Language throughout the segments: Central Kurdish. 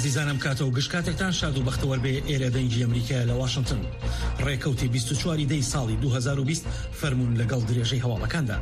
عزیزانم کاتە و گشتکاتێکتان شاد و بەختەوەر بێ ئێرە دەنگی ئەمریکا لە واشنگتن. ڕێکەوتی 24 دەی ساڵی 2020 فەرموون لەگەڵ درێژەی هەواڵەکاندا.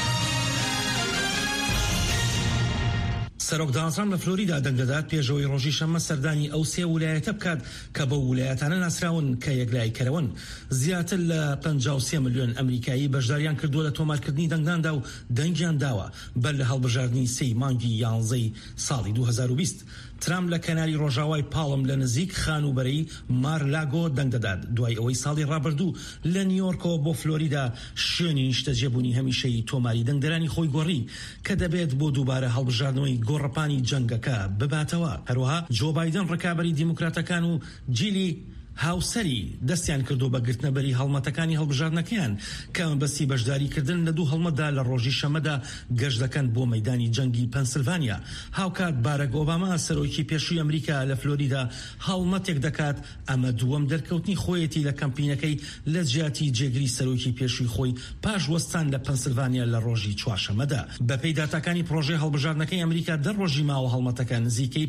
سەرۆک دۆناڵد ترامپ لە فلۆریدا دەنگ دەدات پێشەوەی ڕۆژی شەممە سەردانی ئەو سێ ویلایەتە بکات کە بە ویلایەتانە ناسراون کە یەکلایکەرەوەن. زیاتر لە 53 ملیۆن ئەمریکایی بەشداریان کردووە لە تۆمارکردنی دەنگداندا و دەنگیان داوە بەر لە هەڵبژاردننی سەی مانگی 11 ساڵی 2020. ترامپ لە کەناری ڕۆژاوای پاڵم لە نزیک خانوبەرەی مار-لاگۆ دەنگ دەدات دوای ئەوەی ساڵی ڕابردوو لە نیویۆرکەوە بۆ فلۆریدا شوێنی نیشتەجێبوونی هەمیشەیی تۆماری دەنگدەرانی خۆی گۆڕی کە دەبێت بۆ دووبارە هەڵبژاردنەوەی گۆڕەپانی جەنگەکە بباتەوە. هەروەها جۆ بایدن ڕکابەری دیموکراتەکان و جیلی هاوسەری دەستیان کردو بە گرتنەبەری هەڵمەتەکانی هەڵبژاردنەکەیان کە بەستی بەشداریکردن لە دوو هەڵمەتدا لە ڕۆژی شەمەدا گەشت دەکەن بۆ مەیدانی جەنگی پەنسیلڤانیا. هاوکات بارەک ئۆباما سەرۆکی پێشووی ئەمریکا لە فلۆریدا هەڵمەتێک دەکات ئەمە دووەم دەرکەوتنی خۆیەتی لە کەمپینەکەی لە جیاتی جێگری سەرۆکی پێشووی خۆی پاش وەستان لە پەنسیلڤانیا لە ڕۆژی چوارشەمەدا. بەپێی داتاکانی پرۆژەی هەڵبژاردنەکەی ئەمریکا دە ڕۆژی ماوە هەڵمەتەکە نزیکەی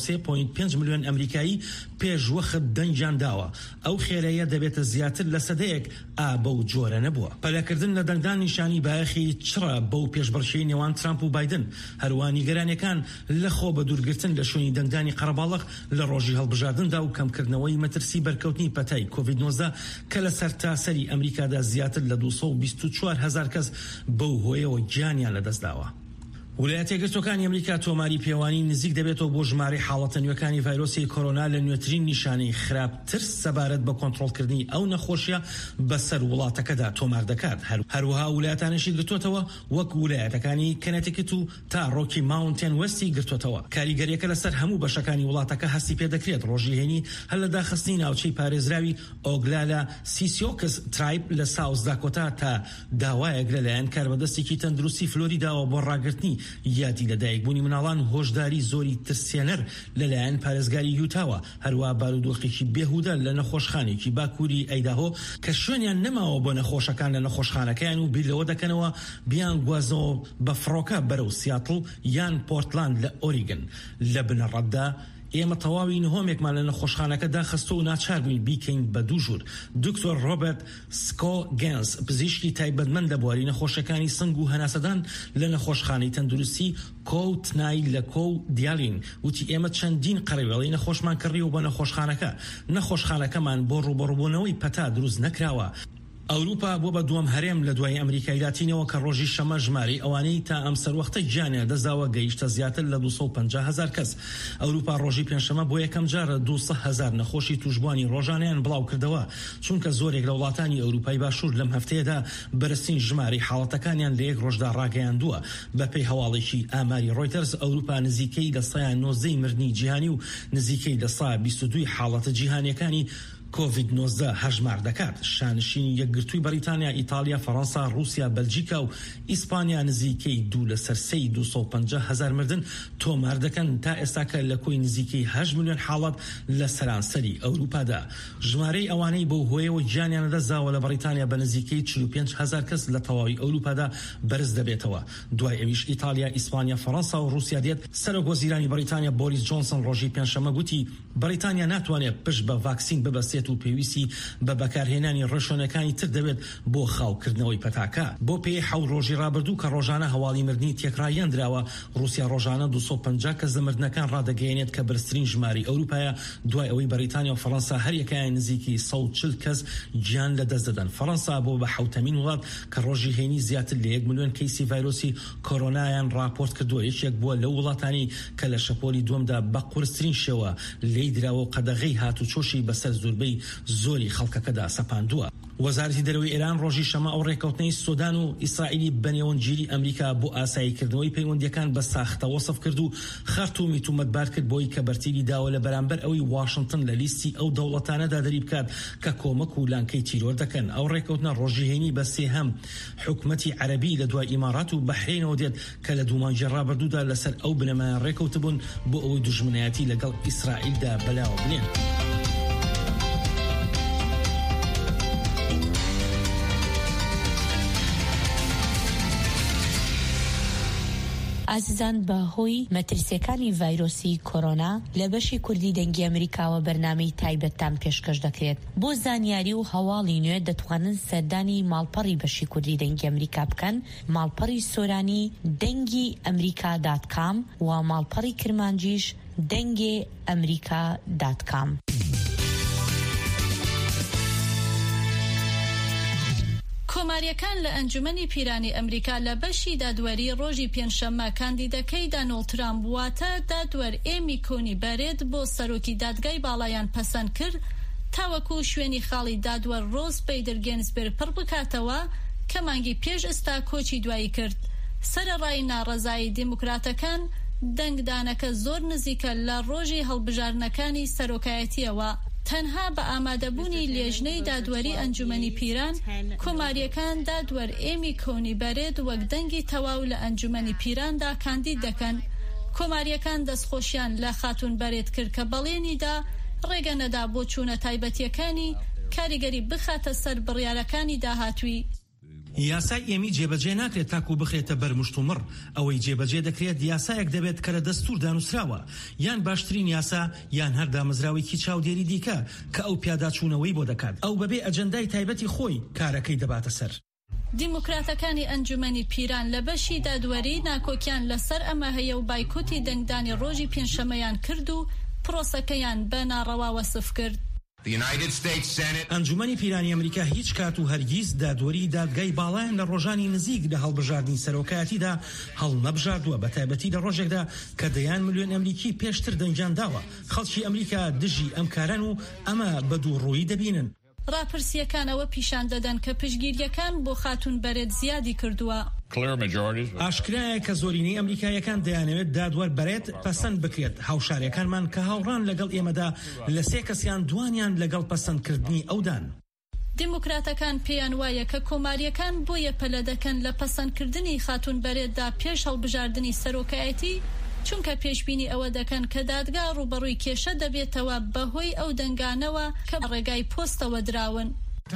53.5 ملیۆن ئەمریکایی پێشوەخت دەنگیان داوە. ئەو خێرەیە دەبێتە زیاتر لە سەدەیەک بەو جۆرە نەبووە. پەلەکردن لە دەنگدان نیشانی بایەخی چڕە بەو پێشبڕکێی نێوان ترامپ و بایدن. هەروە نیگەرانیەکان لە خۆ بە دوورگرتن لە شوێنی دەنگدانی قەرەباڵغ لە ڕۆژی هەڵبژاردندا و کەمکردنەوەی مەترسی بەرکەوتنی پەتای کۆڤید-19 کە لە سەرتاسەری ئەمریکادا زیاتر لە 224,000 کەس بەو هۆیەوە گیانیان لەدەستداوە. ویلایەتە یەکگرتووەکانی ئەمریکا تۆماری پێوانی نزیک دەبێتەوە بۆ ژمارەی حاڵەتە نوێکانی ڤایرۆسی کۆرۆنا لە نوێترین نیشانەی خراپتر سەبارەت بە کۆنتڕۆڵکردنی ئەو نەخۆشیە بەسەر وڵاتەکەدا تۆمار دەکات. هەروەها ویلایەتانشی گرتوتەوە وەک ویلایەتەکانی کەنەتیکت و تا ڕۆکی ماونتێن وەستی گرتوتەوە. کاریگەریەکە لەسەر هەموو بەشەکانی وڵاتەکە هەستی پێ دەکرێت ڕۆژی هێنی هەل لە داخستنی ناوچەی پارێزراوی ئۆگلالە سیسیۆکس ترایب لە ساوس داکۆتا تا داوایەک لەلایەن کاربەدەستێکی تەندروستی فلۆریداوە بۆ ڕاگرتنی یادی لەدایکبوونی مناڵان هۆشداری زۆری ترسێنەر لەلایەن پارێزگاری یوتاوە. هەروە بارودۆخێکی بێهودە لە نەخۆشخانێکی باکووری ئەیداهۆ کە شوێنیان نەماوە بۆ نەخۆشەکان لە نەخۆشخانەکەیان و بیر لەوە دەکەنەوە بیان گوازەوە بە فڕۆکە بەرەو سیاتڵ یان پۆرتلاند لە ئۆریگن. لە بنەڕەتدا ئێمە تەواوی نهۆمێکمان لە نەخۆشخانەکە داخستۆ و ناچار بووین بیکەین بە دوو ژوور. دکتۆر ڕۆبەرت سکۆگەنس پزیشکی تایبەتمەند لە بواری نەخۆشەکانی سنگ و هەناسەدان لە نەخۆشخانەی تەندروستی کۆوتنای لە کۆو دیالین وتی ئێمە چەندین قەڕێوەڵی نەخۆشمان کڕیەوە بە نەخۆشخانەکە. نەخۆشخانەکەمان بۆ ڕوبەڕووبوونەوەی پەتا دروست نەکراوە. ئەوروپا بۆ بە دووەم هەرێم لە دوای ئەمریکای لاتینەوە کە ڕۆژی شەمە ژمارەی ئەوانەی تا ئەم سەروەختە گیانیان دەزاوە گەیشتە زیاتر لە 250,000 کەس. ئەوروپا ڕۆژی پێنجشەمە بۆ یەکەم جارە 200,000 نەخۆشی توشبوانی ڕۆژانەیان بڵاو کردەوە چونکە زۆرێک لە وڵاتانی ئەوروپای باشوور لەم هەفتەیەدا بەرزترین ژمارەی حاڵەتەکانیان لە یەک ڕۆژدا ڕاگەیاندووە. بەپێی هەواڵێکی ئاماری ڕۆیتەرز ئەوروپا نزیکەی لە 90 مردنی جیهانی و نزیکەی لە 22 حاڵەتە جیهانیەکانی کۆڤید-19 هەژمار دەکات. شانشینی یەکگرتووی بەریتانیا، ئیتالیا، فەڕەنسا، رووسیا، بەلجیکا و ئیسپانیا نزیکەی 2 لەسەر 250,000 مردن تۆمار دەکەن تا ئێستاکە لە کۆی نزیکەی 8 ملیۆن حاڵەت لە سەرانسەری ئەوروپادا. ژمارەی ئەوانەی بەو هۆیەوە گیانیان دەزاوە لە بەریتانیا بە نزیکەی 45,000 کەس لە تەواوی ئەوروپادا بەرز دەبێتەوە. دوای ئەویش ئیتالیا، ئیسپانیا، فەڕەنسا و رووسیا دێت. سەرۆک وەزیرانی بەریتانیا بۆریس جۆنسن ڕۆژی پێنجشەمە گوتی بەریتانیا ناتوانێت پشت بە ڤاکسین ببەستێت و پێویستی بە بەکارهێنانی ڕێشۆنەکانی تر دەوێت بۆ خاوکردنەوەی پەتاکە. بۆ پێی 7 ڕۆژی ڕابردوو کە ڕۆژانە هەواڵی مردنی تێکڕایەندراوە رووسیا ڕۆژانە 250 کەس لە مردنەکان ڕادەگەیەنێت کە بەرزترین ژماری ئەوروپایە دوای ئەوەی بەریتانیا و فەڕەنسا هەریەکەیان نزیکی 140 کەس گیان لەدەست دەدەن. فەڕەنسا بۆ بە 7مین وڵات کە ڕۆژی هێنی زیاتر لە 1 ملیۆن کەیسی ڤایرۆسی کۆرۆنایان راپۆرت کردووە. یەکێک بووە لەو وڵاتانی کە لە شەپۆلی دووەمدا بە قورسترین شێوە لێی دراوە و قەدەغەی هاتوچۆشی بەسەر زۆربەی زۆری خەڵکەکەدا سەپاندووە. وەزارەتی دەرەوەی ئێران ڕۆژی شەمە ئەو ڕێکەوتنەی سودان و ئیسرائیلی بەنێوەنگیری ئەمریکا بۆ ئاساییکردنەوەی پەیوەندیەکان بە ساختە وەسف کرد و خەرتومی تومەتبار کرد بۆی کە بەرتیلی داوە لە بەرامبەر ئەوی واشنگتن لە لیستی ئەو دەوڵەتانەدا دەری بکات کە کۆمەک و لانکەی تیرۆر دەکەن. ئەو ڕێکەوتنە ڕۆژی هێنی بە سێهەم حکومەتی عەرەبی لە دوای ئیمارات و بەحرینەوە دێت کە لە دوومانجی ڕابردوودا لەسەر ئەو بنەمایان ڕێکەوتبوون بۆ ئەوەی دوژمنایەتی لەگەڵ ئیسرائیلدا بەلاوە بنێن. ئازیزان بەهۆی مەترسیەکانی ڤایرۆسی کۆرۆنا لە بەشی کوردی دەنگی ئەمریکاوە بەرنامەی تایبەتتان پێشکەش دەکرێت. بۆ زانیاری و هەواڵی نوێ دەتوانن سەردانی ماڵپەڕی بەشی کوردی دەنگی ئەمریکا بکەن، ماڵپەڕی سۆرانی دەنگی ئەمریکا.com و ماڵپەڕی کرمانجیش دەنگی ئەمریکا.com. کۆماریەکان لە ئەنجومەنی پیرانی ئەمریکا لە بەشی دادوەری ڕۆژی پێنجشەممە کاندیدەکەی دانۆڵد ترامپ واتە دادوەر ئێمی کۆنی بەرێت بۆ سەرۆکی دادگای باڵایان پەسەند کرد تاوەکو شوێنی خاڵی دادوەر ڕۆز بەیدر گێنسبەر پڕ بکاتەوە کە مانگی پێش ئێستا کۆچی دوایی کرد. سەرەڕای ناڕەزایی دیموکراتەکان دەنگدانەکە زۆر نزیکە لە ڕۆژی هەڵبژارنەکانی سەرۆکایەتیەوە. تەنها بە ئامادەبوونی لێژنەی دادوەری ئەنجومەنی پیران کۆماریەکان دادوەر ئێمی کۆنی بەرێت وەک دەنگی تەواو لە ئەنجومەنی پیراندا کاندید دەکەن. کۆماریەکان دەستخۆشیان لە خاتون بەرێت کرد کە بەڵێنیدا ڕێگە نەدا بۆ چوونە تایبەتیەکانی کاریگەری بخاتە سەر بڕیارەکانی داهاتووی. یاسای ئێمی جێبەجێ ناکرێت تاکو بخێتە بەرمشتومڕ. ئەوەی جێبەجێ دەکرێت یاسایەک دەبێت کە لە دەستور دانووسراوە، یان باشترین یاسا یان هەر دامەزراوێکی چاودێری دیکە کە ئەو پیاداچوونەوەی بۆ دەکات، ئەو بەبێ ئەجەندای تایبەتی خۆی کارەکەی دەباتە سەر. دیموکراتەکانی ئەنجومەنی پیران لە بەشی دادوەری ناکۆکیان لەسەر ئەمە هەیە و بایکۆتی دەنگدانی ڕۆژی پێنجشەممەیان کرد و پرۆسەکەیان بە ناڕەوا وەسف کرد. ئەنجومەنی پیرانی ئەمریکا هیچ کات و هەرگیز دادوەری دادگای باڵایان لە ڕۆژانی نزیک لە هەڵبژاردننی سەرۆکایەتیدا هەڵ نەبژاردووە، بە تایبەتی لە ڕۆژێکدا کە دەیان ملیۆن ئەمریکی پێشتر دەنجان داوە. خەڵکی ئەمریکا دژی ئەم کارن و ئەمە بە دووڕووی دەبینن. راپرسیەکانەوە پیشان دەدەن کە پشگیریەکان بۆ خاتون بەرێت زیادی کردووە. ئاشکرایە کە زۆرینەی ئەمریکایەکان دەیانەوێت دادوەر بەرێت پەسەند بکرێت. هاوشارەکانمان کە هاوڕان لەگەڵ ئێمەدا لە سێ کەسیان دوانیان لەگەڵ پەسەندکردنی ئەودان. دیموکراتەکان پێیان وایە کە کۆماریەکان بۆیە پەلە دەکەن لە پەسەندکردنی خاتون بەرێتدا پێش هەڵبژاردننی سەرۆکایەتی، چونکە پێشبینی ئەوە دەکەن کە دادگا ڕوبەڕووی کێشە دەبێتەوە بەهۆی ئەو دەنگانەوە کە ڕێگای پۆستەوە دراون.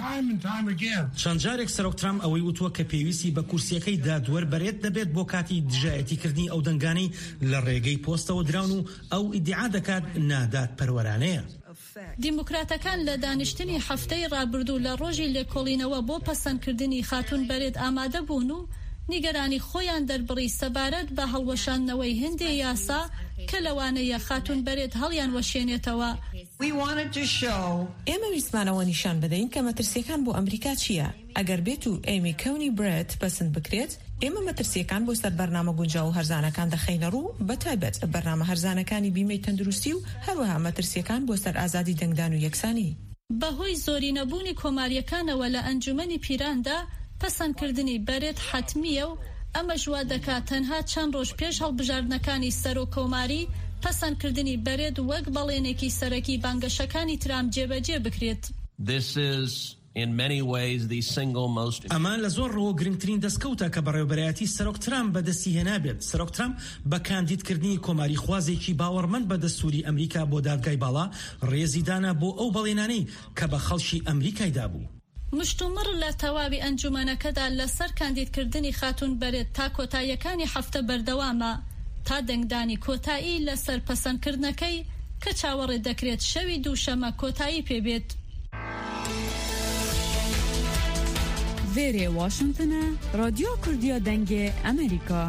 چەند جارێک سەرۆک ترامپ ئەوەی وتووە کە پێویستی بە کورسیەکەی دادوەر بەرێت دەبێت بۆ کاتی دژایەتیکردنی ئەو دەنگانەی لە ڕێگەی پۆستەوە دراون و ئەو ئیدعا دەکات نادات پەروەرانەیە. دیموکراتەکان لە دانیشتنی هەفتەی ڕابردوو لە ڕۆژی لێکۆڵینەوە بۆ پەسەندکردنی خاتون بەرێت ئامادە بوون و نیگەرانی خۆیان دەربڕی سەبارەت بە هەڵوەشاندنەوەی هەندێ یاسا کە لەوانەیە خاتون بەرێت هەڵیان وەشێنێتەوە. ئێمە ویسمانەوە نیشان بدەین کە مەترسیەکان بۆ ئەمریکا چییە. ئەگەر بێت و ئێمی کەونی برێت پەسەند بکرێت، ئێمە مەترسیەکان بۆ سەر بەرنامە گونجاو و هەرزانەکان دەخەینە ڕوو، بە تایبەت بەرنامە هەرزانەکانی بیمەی تەندروستی و هەروەها مەترسیەکان بۆ سەر ئازادی دەنگدان و یەکسانی. بەهۆی زۆری نەبوونی کۆماریەکانەوە لە ئەنجومەنی پیراندا پەسەندکردنی بەرێت حتمیە و ئەمە ژوا دەکات تەنها چەند ڕۆژ پێش هەڵبژاردنەکانی سەرۆکۆماری پەسەندکردنی بەرێت وەک بەڵێنێکی سەرەکی بانگەشەکانی ترامپ جێبەجێ بکرێت. ئەمان لە زۆر ڕۆ گرنگترین دەستکەوتە کە بەڕێوەبەرایەتی سەرۆک ترامپ بەدەستی هێنابێت. سەرۆک ترامپ بە کاندیدکردنی کۆماری خوازێکی باوەڕمەند بە دەستوری ئەمریکا بۆ دادگای باڵا ڕێزی دانا بۆ ئەو بەڵێنانەی کە بە خەڵکی ئەمریکایدا بوو. مشتومڕ لە تەواوی ئەنجومەنەکەدا لەسەر کاندیدکردنی خاتون بەرێت تا کۆتاییەکانی هەفتە بەردەوامە تا دەنگدانی کۆتایی لەسەر پەسەندکردنەکەی کە چاوەڕێ دەکرێت شەوی دووشەمە کۆتایی پێبێت. Vêrê Washington'a Radyo Kurdiya Dengê Amerîka.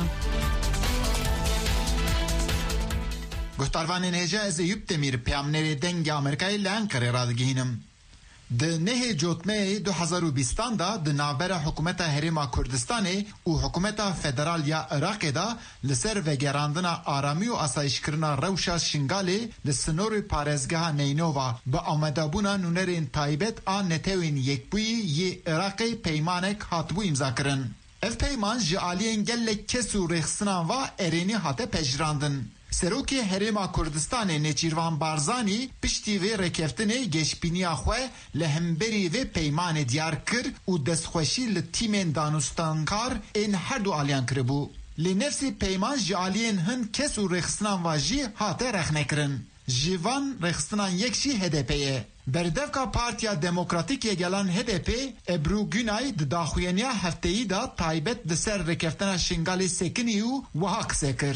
Guhtarvanên hêja ez ê Yuptemîr peyamnerê dengê Amerîkayê li Enqerê radigihînim. Di nehê Cotmeyê 2020 da di navbera hikûmeta Herêma Kurdistanê û hikûmeta federal ya Iraqê da li ser vegerandina aramî û asayişkirina rewşa Şingalê li sinorê parêzgeha Neynova bi amadebûna nûnerên taybet a netewên yekbûyî yê Iraqê peymanek hatibû îmzakirin. Ev peyman ji aliyên gelek kes û rêxistinan va erênî hate pejirandin. Serokê Herêma Kurdistanê Nêçîrvan Barzanî piştî vê rêkeftinê geşbîniya xwe li hemberî vê peymanê diyar kir û destxweşî li tîmên danûstankar ên her du aliyan kiribû. Lê nefsî peyman ji aliyên hin kes û rêxistinan va jî hate rexnekirin. Ji van rêxistinan yek jî HDP'ye. بردفکا پارتیا دموکراتیک یگلان HDP ابرو گونای د داخوینیا هفته‌ای دا تایبت د سر رکفتن شنگال سکنی و وحق سکر.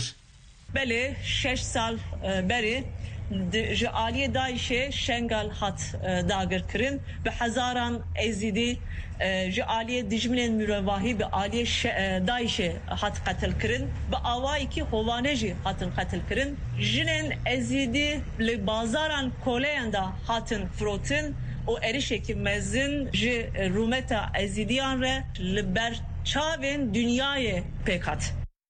بله 6 سال بری جعالی داعش شنگال هات داگر کرن به هزاران ازیدی جعالی دجمن مرواهی به عالی داعش هات قتل کرن به آوایی که هوانجی هاتن قتل کرن جنن ازیدی لبازاران کولیندا هاتن فروتن و ارشه که مزن ج رومتا ازیدیان ر لبر چاوین دنیای پیکات.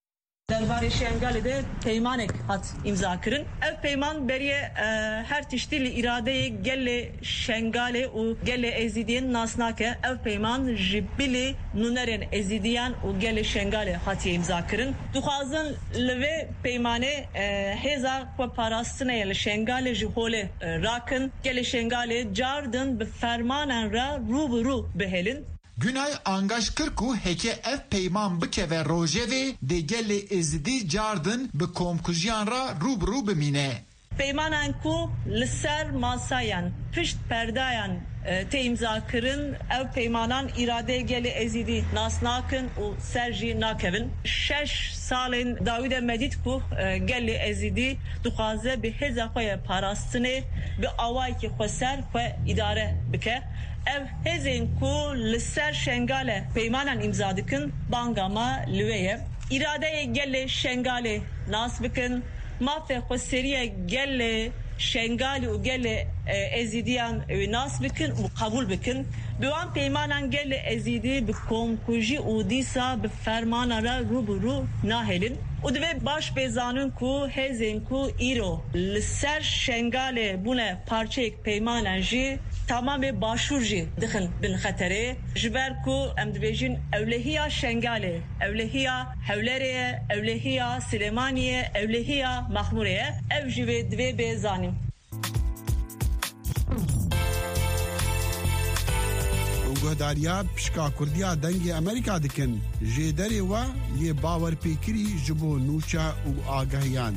درباره شنگاله پیمانک هات imza kirin. Ev peyman beriye her tiştili irade gelle şengale u gelle ezidiyen nasnake ev peyman jibili nuneren ezidiyen u gelle şengale hatiye imza kirin. Duhazın leve peymane heza ve parastine yel şengale jihole rakın gelle şengale cardın be fermanen ra rubu behelin. Günay angaş kırku heke ev peyman bike ve rojeve de gelle ezdi cardın be komkujiyan ra rubru bimine. Peymanan ku lisser masayan pişt perdayan te imza kırın ev peymanan irade gelle ezidi nasnakın u serji nakevin. 6 salin Davide Medit ku gelle ezidi duhaze bi hezakoya parastine bi avay ki khoser ve idare bike. Ev hezin ku lisser şengale peymanan imza dikin bangama lüveye. İradeye gelle şengale nas bikin. Mafe khoseriye gelle şengale u gelle ezidiyan nas bikin u kabul bikin. Biwan peymanan gelle ezidi bi komkuji u disa bi fermanara ruburu nahelin. U dve baş bezanın ku hezin ku iro lisser şengale bune parçayık peymanan ji tamamı başvurji dixin bin xatere jiberku emdvejin evlehiya şengale evlehiya hevleriye evlehiya Süleymaniye evlehiya Mahmuriye ev jive dve bezanim. guhdarya pişka Kurdiya dengê Amerîka dikin jê derê we yê bawerpêkirî ji bo nûça û agahiyan.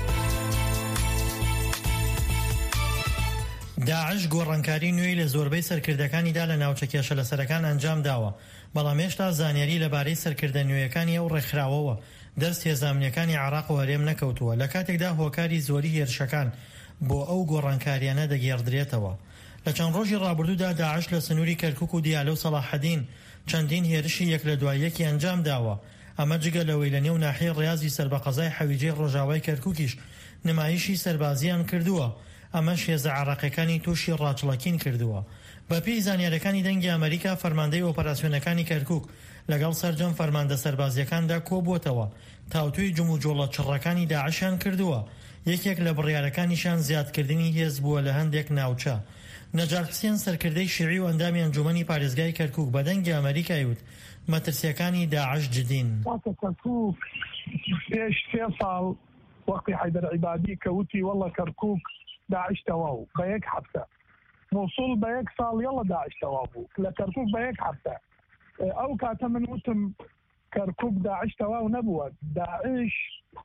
داعش گۆڕانکاری نوێی لە زۆربەی سەرکردەکانیدا لە ناوچە کێشەلەسەرەکان ئەنجام داوە، بەڵام هێشتا زانیاری لەبارەی سەرکردە نوێیەکانی ئەو ڕێکخراوەوە دەست هێزانمنیەکانی عێراق و هەرێم نەکەوتووە لە کاتێکدا هۆکاری زۆری هێرشەکان بۆ ئەو گۆڕانکاریانە دەگێڕدرێتەوە. لە چەند ڕۆژی ڕابردوودا داعش لە سنووری کەرکوک و دیالە و سەلاحەدین چەندین هێرشی یەک لە دوای یەکی ئەنجام داوە. ئەمە جگە لەوەی لە نێو ناحیەی ڕیازی سەربەقەزای حەویجەی ڕۆژاوای کەرکوکیش نمایشی سەربازیان کردووە. ئەمەش هێزە عێراقیەکانی تووشی ڕاچڵەکین کردووە. بەپێی زانیاریەکانی دەنگی ئەمریکا فەرماندەی ئۆپەراسیۆنەکانی کەرکوک لەگەڵ سەرجەم فەرماندە سەربازیەکاندا کۆبووتەوە تاوتوی جم و جۆڵە چڕەکانی داعشیان کردووە. یەکێک لە بڕیارەکانیشان زیادکردنی هێز بووە لە هەندێک ناوچە. نەجار حوسێن سەرکردەی شیعی و ئەندامی ئەنجومەنی پارێزگای کەرکوک بە دەنگی ئەمریکای وت مەترسیەکانی داعش جدین. كركوك پێش 3 ساڵ وەقتی حەیدەر عیبادی کەوتی وەڵە کەرکوک داعش تواو بە یەک هەفتە مووسڵ بە 1 ساڵ یەڵە داعش تەواو بوو لە کەرکوک بە 1 هەفتە ئەو کاتە من وتم کەرکوک داعش تەواو نەبووە داعش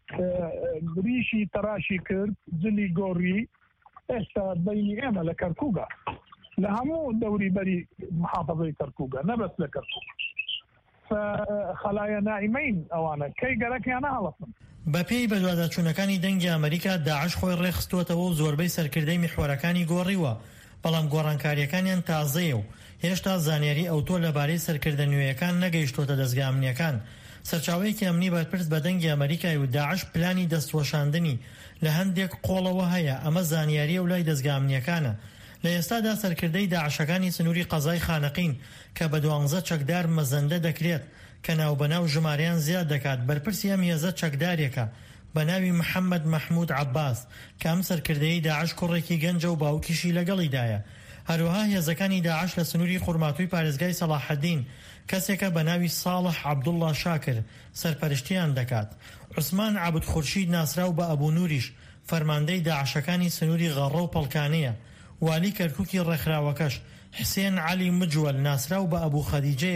بریشی تەراشی کرد جلی گۆڕی ئێستا بەینی ئێمە لە کەرکوکە لە هەموو دەوری بەری محافەزەی کەرکوکە نەبەست لە کەرکوک خەلایە نائیمەین ئەوانە کەی گەرەکیان نەهەڵەسن. بەپێی بەدواداچوونەکانی دەنگی ئەمریکا داعش خۆی ڕێخستووەتەوە و زۆربەی سەرکردەی میحوەرەکانی گۆڕیوە، بەڵام گۆڕانکاریەکانیان تازەیە و هێشتا زانیاری ئەوتۆ لەبارەی سەرکردە نوێیەکان نەگەیشتۆتە دەستگا ئەمنیەکان. سەرچاوەیەکی ئەمنی بەرپرس بە دەنگی ئەمریکای و داعش پلانی دەستوەشاندنی لە هەندێک قۆڵەوە هەیە، ئەمە زانیاریە و لای دەستگا ئەمنیەکانە. لە ئێستادا سەرکردەی داعشەکانی سنووری قەزای خانەقین کە بە 12 چەکدار مەزەندە دەکرێت کە ناوبەناو ژمارەیان زیاد دەکات بەرپرسی ئەم هێزە چەکدارێکە بە ناوی محەممەد مەحموود عەباس کە ئەم سەرکردەی داعش کوڕێکی گەنجە و باوکیشی لەگەڵیدایە. هەروەها هێزەکانی داعش لە سنووری قورماتووی پارێزگای سەلاحەدین کەسێکە بە ناوی ساڵح عەبدوڵڵا شاکر سەرپەرشتیان دەکات. عوسمان عەبد خورشید ناسراو بە ئەبوو نوریش فەرماندەی داعشەکانی سنووری غەڕە و پەڵکانەیە. والی کەرکووکی ڕێکخراوەکەش حسێن عەلی مجوەل ناسراو بە ئەبوو خەدیجەیە و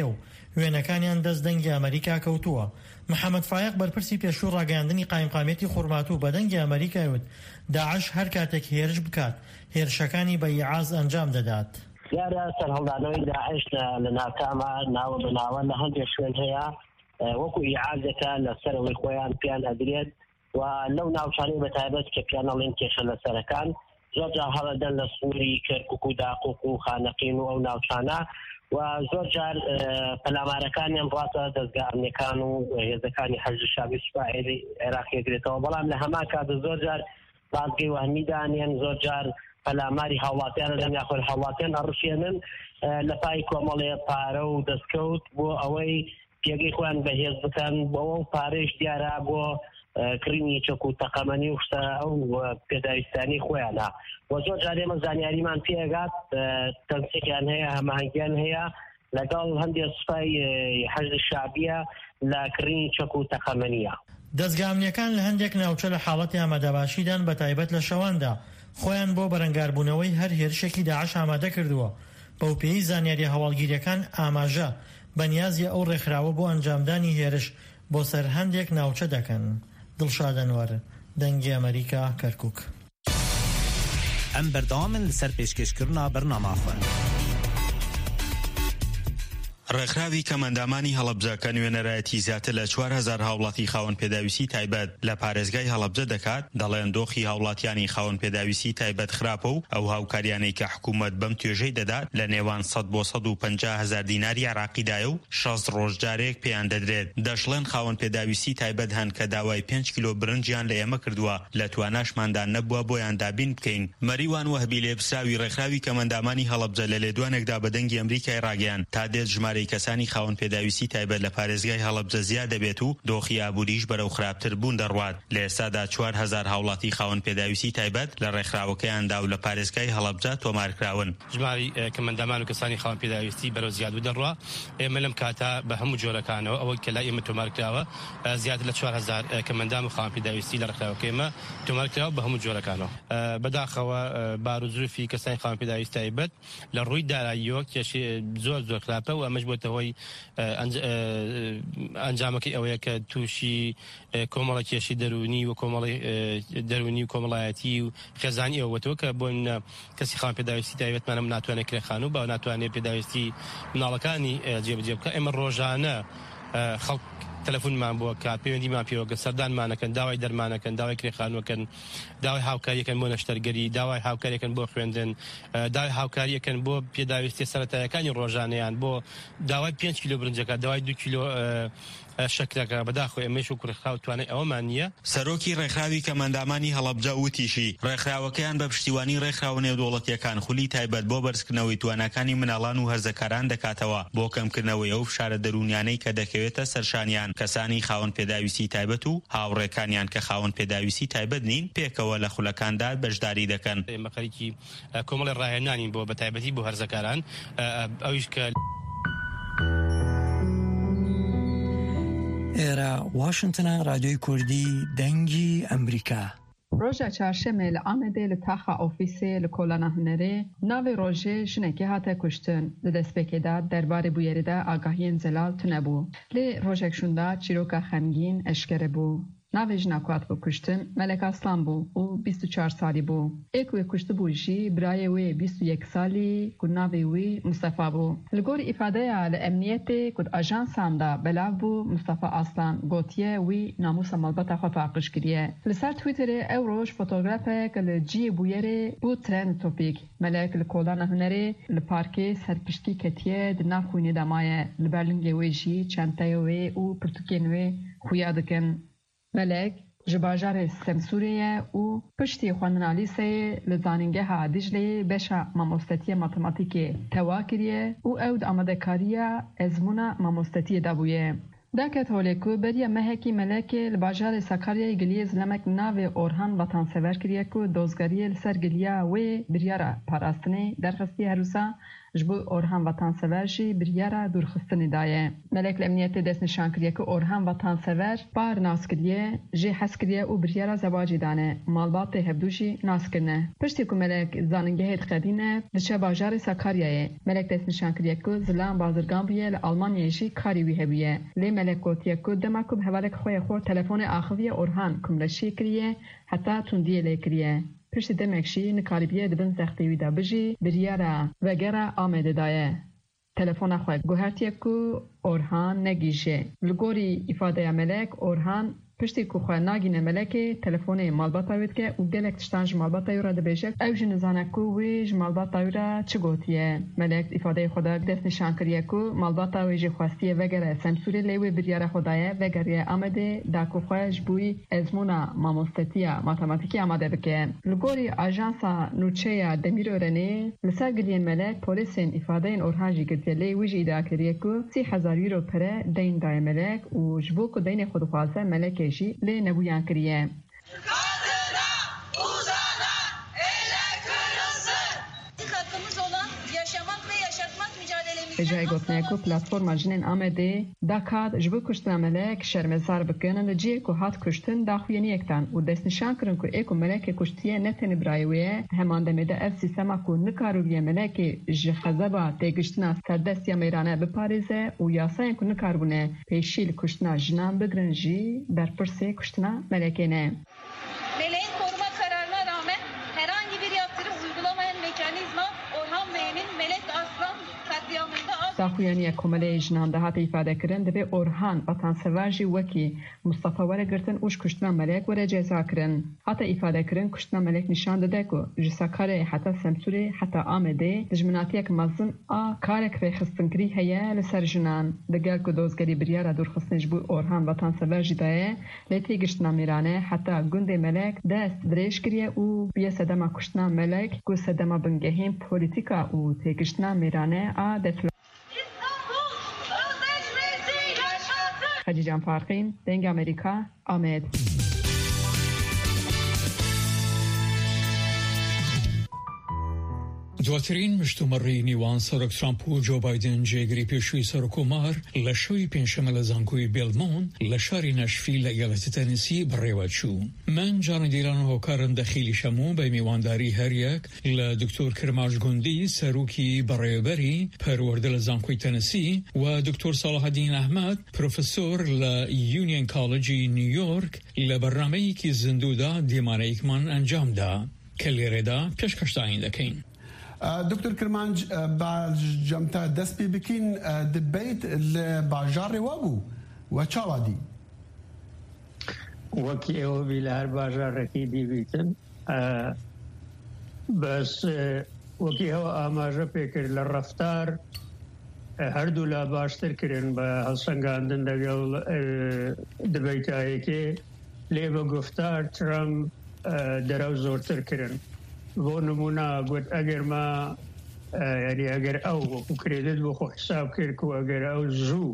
وێنەکانیان دەست دەنگی ئەمریکا کەوتووە. محەممەد فایق بەرپرسی پێشوو ڕاگەاندنی قایمقامێتی خوڕمات و بەدەنگی ئەمریکای وت داعش هەر کاتێک هێرش بکات هێرشەکانی بە یعاز ئەنجام دەدات. دیارە سەرهەڵدانەوەی داعش لە ناکامە ناوە بەناوە لە هەندێک شوێن هەیە وەکو یعازەکە لەسەرەوەی خۆیان پیان ئەدرێت و لەو ناوچانەی بەتایبەت کە پیانەڵێن کێشە لەسەرەکان زۆرجار هەڵەدەن لە سووری کەرکوک و داقوق و خانەقین و ئەو ناوچانە و زۆر جار پەلامارەکانیان ڕاتە دەستگاڕنیەکان و هێزەکانی حەزب شابی سوپای عێراقی دێتەوە بەڵام لە هەمان کاتە زۆر جار بازگەی وهمیدانیان زۆر جار پەلاماری هاوڵاتیان لەم یاخۆی هاوڵاتیان ئەڕشێنن لە پای کۆمەڵێ پارە و دەستکەوت بۆ ئەوەی پێگەی خۆیان بەهێز بکەن بۆەوە پارێش دیارە بۆ کڕینی چەک و تەقەمەنی و شتە ئەو پێداویستانی خۆیانە و زۆر جار ئێمە زانیاریمان پێگات تەنسیقیان هەیە هەماهنگیان هەیە لەگەڵ هەندێک سوپای حەزب شابیە لە کڕینی چەک و تەقەمەنیە. دەستگامنیەکان لە هەندێک ناوچە لە حاڵەتی ئامادەباشیدان بە تایبەت لە شەواندا خۆیان بۆ بەرەنگاربوونەوەی هەر هێرشێکی داعش ئامادە کردووە. بەو پێی زانیاری هەواڵگیریەکان ئاماژە بەنیازی ئەو ڕێکخراوە بۆ ئەنجامدانی هێرش بۆ سەر هەندێک ناوچە دەکەن. دڵشاد ئەنوەر، دەنگی ئەمریکا، کەرکووک. ئەم بەردەوامن لەسەر پێشکەشکردنا بەرنامە خۆن. ڕێکخراوی کەمەندامانی هەڵەبجە کە نوێنەرایەتی زیاتر لە 4000 هاوڵاتی خاوەن پێداویستی تایبەت لە پارێزگای هەڵەبجە دەکات دەڵێن دۆخی هاوڵاتیانی خاوەن پێداویستی تایبەت خراپە و ئەو هاوکاریانەی کە حکوومەت بەم توێژەی دەدات لە نێوان 100 بۆ 150 هزار دیناری عراقیدایە و 60 ڕۆژجارێک پێیان دەدرێت. دەشڵێن خاوەن پێداویستی تایبەت هەن کە داوای 5 کیلۆ برنجیان لە ئێمە کردووە لە تواناشماندا نەبووە بۆیان دابین بکەین. مەریوان وەهبی لێبسراوی ڕێکخراوی کەمەندامانی هەڵەبجە لە لێدوانێکدا بەدەنگی ئەمریکای ڕاگەیاند تا دێت ژمارەی کەسانی خاوەن پێداویستی تایبەت لە پارێزگای هەڵەبجە زیاد دەبێت و دۆخی ئابووریش بەرەو خراپتر بوون دەڕوات. لە ئێستادا 4000 هاوڵاتی خاوەن پێداویستی تایبەت لە ڕێکخراوەکەیاندا و لە پارێزگای هەڵەبجە تۆمارکراون. ژماری کەمەندامان و کەسانی خاوەن پێداویستی بەرەو زیاد دەڕوا. ئێمە لەم کاتا بە هەموو جۆرەکانەوە ئەوەی کە لای ئێمە تۆمارکراوە زیاتر لە 4000 کەمەندام و خاوەن پێداویستی لە ڕێکخراوەکە ئێمە تۆمارکراوە بە هەموو جۆرەکانەوە. بەداخەوە باروزروفی کەسانی خاوەن پێداویستی تایبەت لە ڕووی داراییەوە کێشەی زۆر خراپە و ئەمەش بۆتە هۆی ئەنجامەکەی ئەوەیە کە تووشی کۆمەڵە کێشی دەرونی و کۆمەڵی دەرونی و کۆمەڵایەتی و خێزانی ئەوەتەوە کە بۆ کەسی خاوەن پێداویستی تایبەتمانە ناتوانێت کرێخان و با ناتوانێت پێداویستی مناڵەکانی جێبەجێ بکە. ئێمە ڕۆژانە خەڵک تەلەفۆنمان بۆ کات پەیوەندیمان پێوەگە سەردانمانەکەن داوای دەرمانەکەن داوای کرێخانوەکەن داوای هاوکاریەکەن بۆ نەشتەرگەری داوای هاوکاریەکەن بۆ خوێندن داوای هاوکاریەکەن بۆ پێداویستی سەرەتاییەکانی ڕۆژانەیان بۆ داوای 5 کیلۆ برنجەکە داوای 2 کیلۆ شەکرەکە بەداخۆ ئێمەش و کوڕخراو توانێت ئەوەمان نییە. سەرۆکی ڕێکخراوی کەمەندامانی هەڵەبجە وتیشی ڕێکخراوەکەیان بە پشتیوانی ڕێکخراوە نێودوڵەتیەکان خولی تایبەت بۆ بەرزکردنەوەی تواناکانی مناڵان و هەرزەکاران دەکاتەوە بۆ کەمکردنەوەی ئەو فشارە دەرونیانەی کە دەکەوێتە سەرشانیان کەسانی خاوەن پێداویستی تایبەت و هاوڕێکانیان کە خاوەن پێداویستی تایبەت نین پێکەوە لە خولەکاندا بەشداری دەکەن. ئێمە خەریکی کۆمەڵی ڕاهێنانین بۆ بەتایبەتی بۆ هەرزەکاران ئەویش کە ئێرە واشنتنە رادیۆی کوردی دەنگی ئەمریکا. ڕۆژە چارشەمێ لە ئامێدێ لە تاخە ئۆفیسێ لە کۆلانە هونەرێ ناوی ڕۆژێ ژنێکی هاتە کوشتن لە دەستپێکێدا دەربارەی بویێریدا ئاگاهیên زەلال تونەبوو. لێ ڕۆژێک شوندا چیرۆکە خەمگین ئەشکەرە بوو. ناوێ ژنا کوات بۆ کوشتن مەلەک ئاسلان بوو و 24 ساڵی بوو. ئێک وێ کوشت بوو ژی برایە وێ 21 ساڵی کو ناوێ وی مستەفا بوو. لە گۆری ئیفادەیە لە ئەمنیەتێ کود ئاژانساندا بەلاو بوو مستەفا ئاسلان گوتیە وی ناموسە مەڵبەتە خۆ پاقش کردیە. لەسەر تویترێ ئەو ڕۆژ فۆتۆگرافەیەکە لە جی بویێرێ بوو ترند تۆپیک. مەلەک لە کۆلانە هونەرێ لە پارکێ سەرپشتی کەتیە دناخوینێ دەمایە لە بەرلنگێ وێ ژی چەندەیە وێ و پرتوکێن وێ خویا دکن. مەلەک ji bajarê Semsûreyê û piştî xwendinalîseyê li zanîngeha Dicleyê beşa mamostetiya matematîkê tewa kiriye û ew di amadekariya ezmûna mamostetiyê de bûye. Deket holê ku beriya mehekî Melekê li bajarê Sakaryayê giliyê zilemek navê Orhan vatansever kiriye ku dozgeriyê li ser giliya wê biryara parastinê derxistî herûsa جبو اورهان وطنسەڤەر جی بریارە دوورخستنی دایە. مەلێک لە ئەمنیەتê dest nîşan kiriye ku orhan wetansever par nas kiriye jê hez kiriye û biryara zewacî dane malbatê hevdû jî nas kirine. Piştî ku melek zanîngehê dixebîne diçe bajarê Sakaryayê. Melek dest nîşan kiriye ku zilam bazirgan bûye li Almanyayê jî karî wî hebûye. Lê melek gotiye ku dema ku bi hevalek xwe xwe telefonê axiviye orhan kumreşî kiriye heta tundiyê lê kiriye. Piştî demek jî nikaribiye dibin zextê wî de bijî biryara vegera Amedê daye. Telefona xwe guhertiye ku Orhan negîje. Li gorî îfadeya melek Orhan piştî ku xwe nagîne melekê telefonê malbata wê dike û gelek tiştan ji malbata wê re dibêje ew jî nizane ku wê ji malbata wê re çi gotiye. Melek îfadeyê xwe de dest nîşan kiriye ku malbata wê jî xwestiye vegere Semsûrê lê wê biryara xwe daye vegeriye Amedê da ku xwe ji bûyî ezmûna mamostetiya matematîkî amade bike. Li gorî ajansa nûçeya Demirörenê li ser giliyên melek polîsên îfadeyên Orhan jî girtiye lê wî jî îdia kiriye ku 30,000 euro pere deyn daye melek û ji bo ku deynê xwe dixwaze melekê jî lê nebûyan kiriye. Ejay gotine ku platforma jinên Amedê dakat ji bo kuştina melek şermezar bikin li ciyê ku hat kuştin daxuyeniyektan û destnîşan kirin ku ê ku melekê kuştiye ne tenê birayê wê ye heman demê de ev sîstema ku nikarûviye melekê ji xezeba têgiştina serdestiya mêrane biparêze û yasayên ku nikarbûne pêşî li kuştina jinan bigirin jî berpirsê kuştina melekê ne. Meleğin koruma kararına rağmen herhangi bir yaptırım uygulamayan mekanizma Orhan Bey'in Melek Aslan katliamında daxuyaniya komeleyê jinan de hate îfade kirin divê Orhan wetansever jî wekî Mustafa were girtin û ji kuştina melek were ceza kirin. Hate îfade kirin kuştina melek nîşan dide ku ji Sakaryayê heta Semsûrê heta Amedê dijminatiyek mezin a karek rêxistinkirî heye li ser jinan. Digel ku dozgerî biryara dûrxistinê ji bo Orhan wetansever jî daye lê têgiştina mêrane heta gundê melek dest dirêj kiriye û biye sedema kuştina melek ku sedema bingehên polîtîka û têgiştina mêrane a dest Hacı Farkîn, Deng Amerika, Amed. دواترین مشتومڕی نیوان سەرۆک ترامپ و جۆ بایدن جێگری پێشووی سەرۆکۆمار لە شەوی پێنجشەمە لە زانکۆی بیلمۆن لە شاری نەشفی لە ئیالەتی تەنسی بڕێوە چوو. من جانەدیران و هۆکارن دەخیلی شەموو بە میوانداری هەریەک لە دکتۆر کرماش گوندی سەرۆکی بەڕێوەبەری پەروەردە لە زانکۆی تەنسی و دکتۆر ساڵحەدین ئەحمەد پرۆفسۆر لە یونیۆن کاڵجی نیویۆرک لە بەرنامەیەکی زیندوودا دیمانەیەکمان ئەنجامدا کە لێرەدا پێشکەشتاین دەکەین. دکتور کرمانج باجمتا دەست پێ بکەین دەبێت لە باژارێ وابوو و چاوادی وەکی ئێوە بی لە هەر باژارێکی دیبیتن بەس وەکی ئەوە ئاماژە پێکرد لە ڕەفتار هەردوو لا باشتر کردن بە هەڵسەنگاندن لەگەڵ دبەیتایەکێ لێ بە گفتار ترامپ دەرەو زۆرتر کردن. بۆ نمونە گوت ئەگەر ما یعنی ئەگەر ئەو وەکو کرێدت بۆ خۆ حساب کرد و ئەگەر ئەو زوو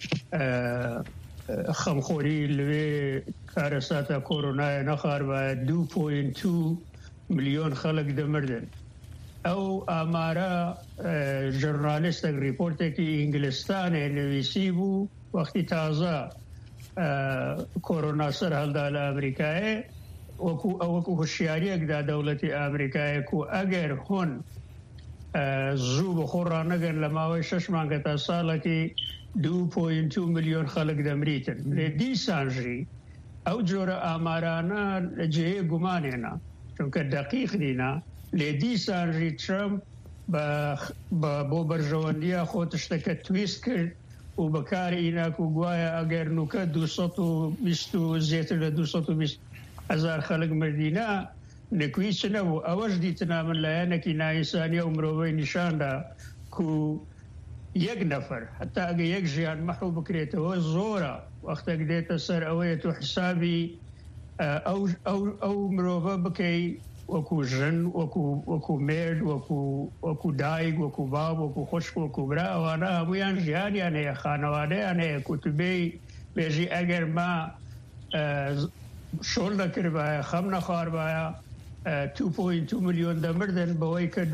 خەمخۆری لەوێ کارەساتە کۆرۆنایە نەخاربایە 2.2 ملیۆن خەڵک دەمردن. ئەو ئامارە ژورنالیستێک ریپۆرتێکی ئینگلستانێ نوویسی بوو وەختی تازە کۆرۆنا سەر هەڵدا لە ئەمریکایە وەکو هوشیاریەکدا دەوڵەتی ئامریکایەک و ئەگەر هۆن زوو بە خۆڕانەگەن لە ماوەی 6 مانگە تا ساڵێکی 2.2 ملیۆن خەڵک دەمریتن. لێ دیسانژی ئەو جۆرە ئامارانە لە جێیە گومانێنە چونکە دەقیق نینە. لێ دیسانژی ترامپ بۆ بەرژەوەندیە خۆت شتەکە تویست کرد و بەکاری ئیناک و گوایە ئەگەر نوکە 220 زیاتر لە 220 هزار خەڵک مردینە نەکوی چ نەبوو. ئەوەش دیتنا من لایەنێکی نائینسانیە و مرۆڤەی نیشاندا کو یەک نەفەر هەتا ئەگە یەک ژیان مەحو بکرێتەوە زۆرە وەختێک دێتە سەر ئەوەیە تو حسابی ئەو مرۆڤە بکەی وەکو ژن وەکو مرد وەکو دایک وەکو باب وەکو خوشک وەکو برا ئەوانە هەمویان ژیانیان هەیە خانەوادەیان هەیە کوتوبەی بێژی ئەگەر ما شۆل نەکردبایە خەم نەخواربایە 2.2 ملیۆن دەمردن بەوەی کە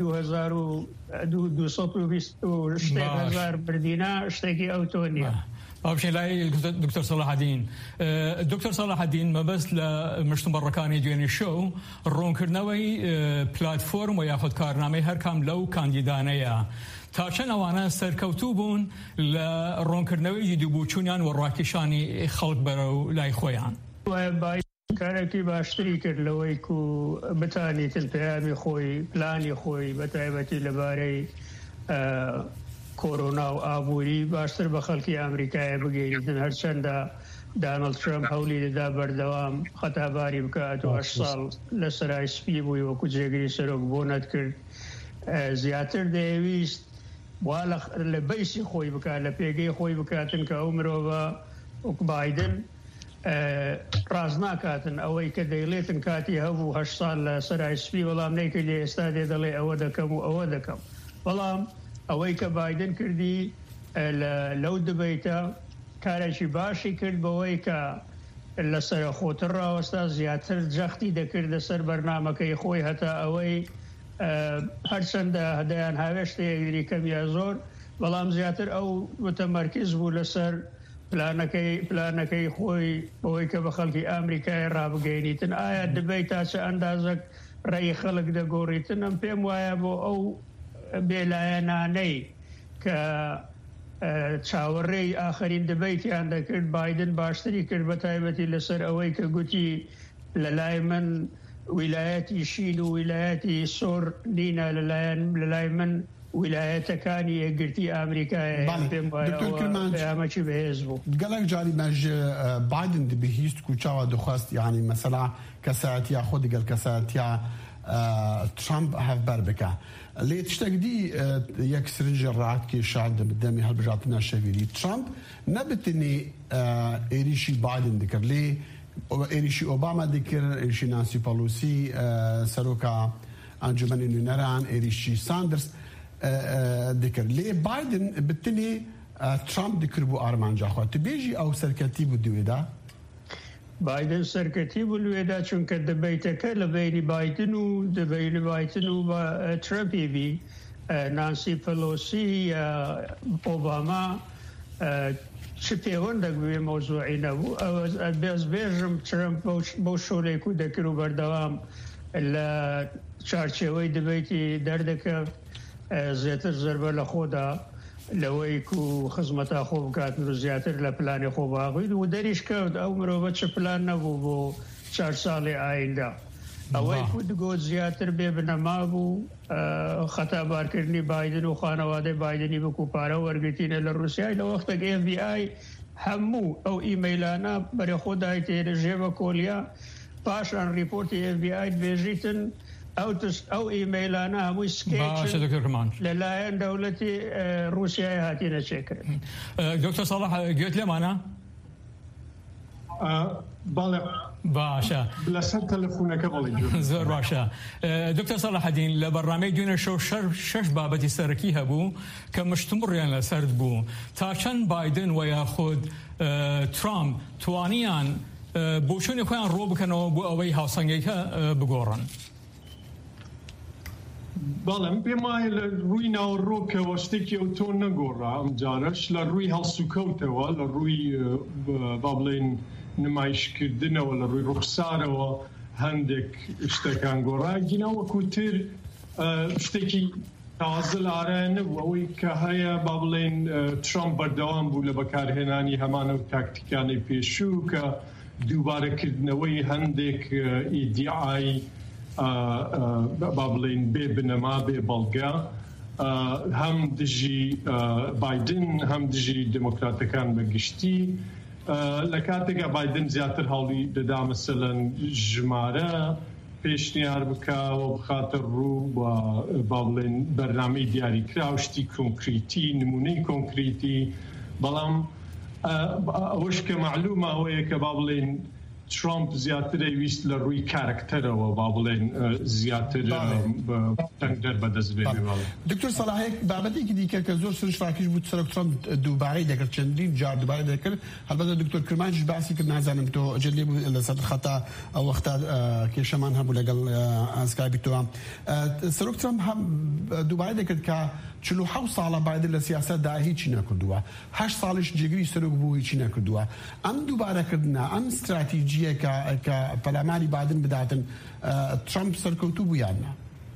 2220 بردینە شتێکی ئەوتۆ نییە. باوشێ لای دکتۆر سەلاحەدین. دکتۆر سەلاحەدین مەبەست لە مشتومڕەکانی دوێنێ شەو ڕوونکردنەوەی پلاتفۆرم و یاخود کارنامەی هەرکام لەو کاندیدانەیە. تا چەند ئەوانە سەرکەوتوو بوون لە ڕوونکردنەوەی دووبووچوونیان و ڕاکێشانی خەڵک بەرەو لای خۆیان. کارێکی باشتری کرد لەوەی و بتانیتن پەیامی خۆی پلانی خۆی بە تایبەتی لەبارەی کۆرۆنا و ئابووری باشتر بە خەڵکی ئەمریکایە بگەیتن هەرچەندە دانەڵد ترەمپ هەولی دەدا بەردەوام خەتاباری بکات و 8 ساڵ لە سەرای سپی بووی وەکو جێگری سەرۆک بۆ نەتکرد زیاتر دەیویست وا لە بەیسی خۆی بکات لە پێگەی خۆی بکاتن کە ئەو مرۆڤە وەک بایدن ڕاز ناکاتن ئەوەی کە دەیڵێتن کاتی هەبوو 8 ساڵ لە سەرای سپی وەڵام نەیکرد ئێستا دێ دەڵێ ئەوە دەکەم و ئەوە دەکەم. بەڵام ئەوەی کە بایدن کردی لەو دبیتە کارێکی باشی کرد بەوەی کە لەسەر خۆتر ڕاوەستا زیاتر جەختی دەکردە سەر بەرنامەکەی خۆی هەتا ئەوەی هەرچەندە هەدایان هاوێشتەیەگیری کەمیە زۆر بەڵام زیاتر ئەو متەمەرکز بوو لەسەر پلانەکەی خۆی بەوەی کە بە خەڵکی ئامریکای ڕابگەینیتن. ئایا دەبێت تا چه ئەندازەک ڕێی خەڵک دەگۆڕیتن ئەم پێم وایە بۆ ئەو بێلایەنانەی کە چاوەڕێی ئاخرین دەبێتیان دەکرد بایدن باشتری کرد بە تایبەتی لەسەر ئەوەی کە گوتی لەلای من ویلایەتی شین و ویلایەتی سۆر نینە لەلای من ویلایەتەکانی یەکگرتی ئامریکایە پێم وایەمەکی بەهێز بوو. گەلێک جاری مەژ بایدن دەبیهیست و چاوە دەخواست یعنی مەسەلا کەسایەتیا خۆ دەگەل کەسایەتیا ترامپ هەفبەر بکە. لێ تشتێک دی یەک سرنجی ڕاکێشان دەمی هەڵبژاتنە شەویری ترامپ نەبتنی ئێریشی بایدن دەکرد لێ ئێریشی ئۆباما دەکرد ئێریشی نانسی پەلۆسی سەرۆکە ئەنجومەنی نوێنەران ئێریشی ساندرس دەکرد لێ بایدن بتنی ترامپ دەکرد بۆ ئارمانجاخوا تبێژی ئەو سەرکەتی بوو دوێدا بایدن سەرکەتی بوو لێدا چونکە دەبیتەکە لە بینی بایدن و دەبینی بایدن و ترەمپی نانسی پەلۆسی ئۆباما چ پەیوەندێک بێ مۆزوعی نەبوو بێز بێژم ترەمپ بەو شۆرێک و دەکرد و بەردەوام لە چارچێوەی دەبێتی دەردەکەوت زیاتر زەربە لە خۆدا لەوەی و خزمەتا خۆ بکاتن و زیاتر لە پلانی خۆ باغیت و دەریش کەوت ئەو مرۆڤە چه پلان نەبوو بۆ 4 ساڵی ئایندا ئەوەی گوت زیاتر بێ بنەما بوو خەتابارکردنی بایدن و خانەوادەی بایدنی بکو پارە وەرگرتینە لە رووسیای لە وەختێک FBI هەموو ئەو ئیمەیلانە بەرێ خۆدای تێرە ژێوە کۆلیا پاشان ریپۆرتی FBI بێژیتن ئەو ئیمەیلانە هەمووی سکیچ لەلایەن دەوڵەتی رووسیای هاتیە چێکرد. دکتۆر ساڵح گوێت لێمانە؟ باشە لەسەر تەلەفۆنەکە بڵێ زۆر باشە. دکتۆر ساڵحەدین لە بەرنامەی دوێنێ شەو 6 بابەتی سەرەکی هەبوو کە مشتومڕیان لەسەرد بوو تا چەند بایدن و یاخود ترامپ توانیان بۆچوونی خۆیان ڕۆ بکەنەوە بۆ ئەوەی هاوسەنگەکە بگۆڕن. بەڵێ پێم وایە لە ڕووی ناوەڕۆکەوە شتێکی ئەو تۆ نەگۆڕا ئەم جارەش لە ڕووی هەڵسوکەوتەوە لە ڕووی با بڵێن نمایشکردنەوە لە ڕووی ڕوخسارەوە هەندێک شتەکان گۆڕا گیناوەکوتر شتێکی تازە لارایە نەبوو ئەوەی کە هەیە با بڵێن ترامپ بەردەوام بوو لە بەکارهێنانی هەمانە و تاکتیکانی پێشوو کە دووبارەکردنەوەی هەندێک ئیدیعای با بڵێن بێ بنەما بێ بەڵگا هەم دژی بایدن هەم دژی دموکراتەکان بەگشتی لە کاتێکە بایدن زیاتر هەڵی دەدا مەسەلەن ژمارە پێشنیار بکاوە بخاتە ڕوو با بڵێن بەرنامەی دیاریکرا و شتی کۆنکریتی نمونەی کۆنکریتی بەڵام ئەوەش کە معلومە ئەوەیە کە با بڵێن ترامپ زیاتر ویست لە ڕووی کارکتەرەوە با بڵێن زیاتر دەنگدەر بەدەست بێنێ. دکتۆر سەلاح بابەتێکی دیکە کە زۆر سرش فاکیش بوو سەرۆک ترامپ دووبارەی دەکرد چەندین جار دووبارە دەکرد هەڵبەتە دکتۆر کرمانیش باسی کرد نازانم تۆ جلێ بوو لەسەر خەتا ئەو وەختا کێشەمان هەبوو لەگەڵ ئاسکایبی تۆ سەرۆک ترامپ هەم دووبارە دەکرد کە 47 ساڵە بایدن لە سیاسەتدا هیچی نەکردووە 8 ساڵیش جێگری سەرۆک بوو هیچی نەکردووە ئەم دووبارەکردنە ئەم استراتیژیە کە پەلاماری بادن بداتن ترامپ سەرکەوتوو بوو یاننا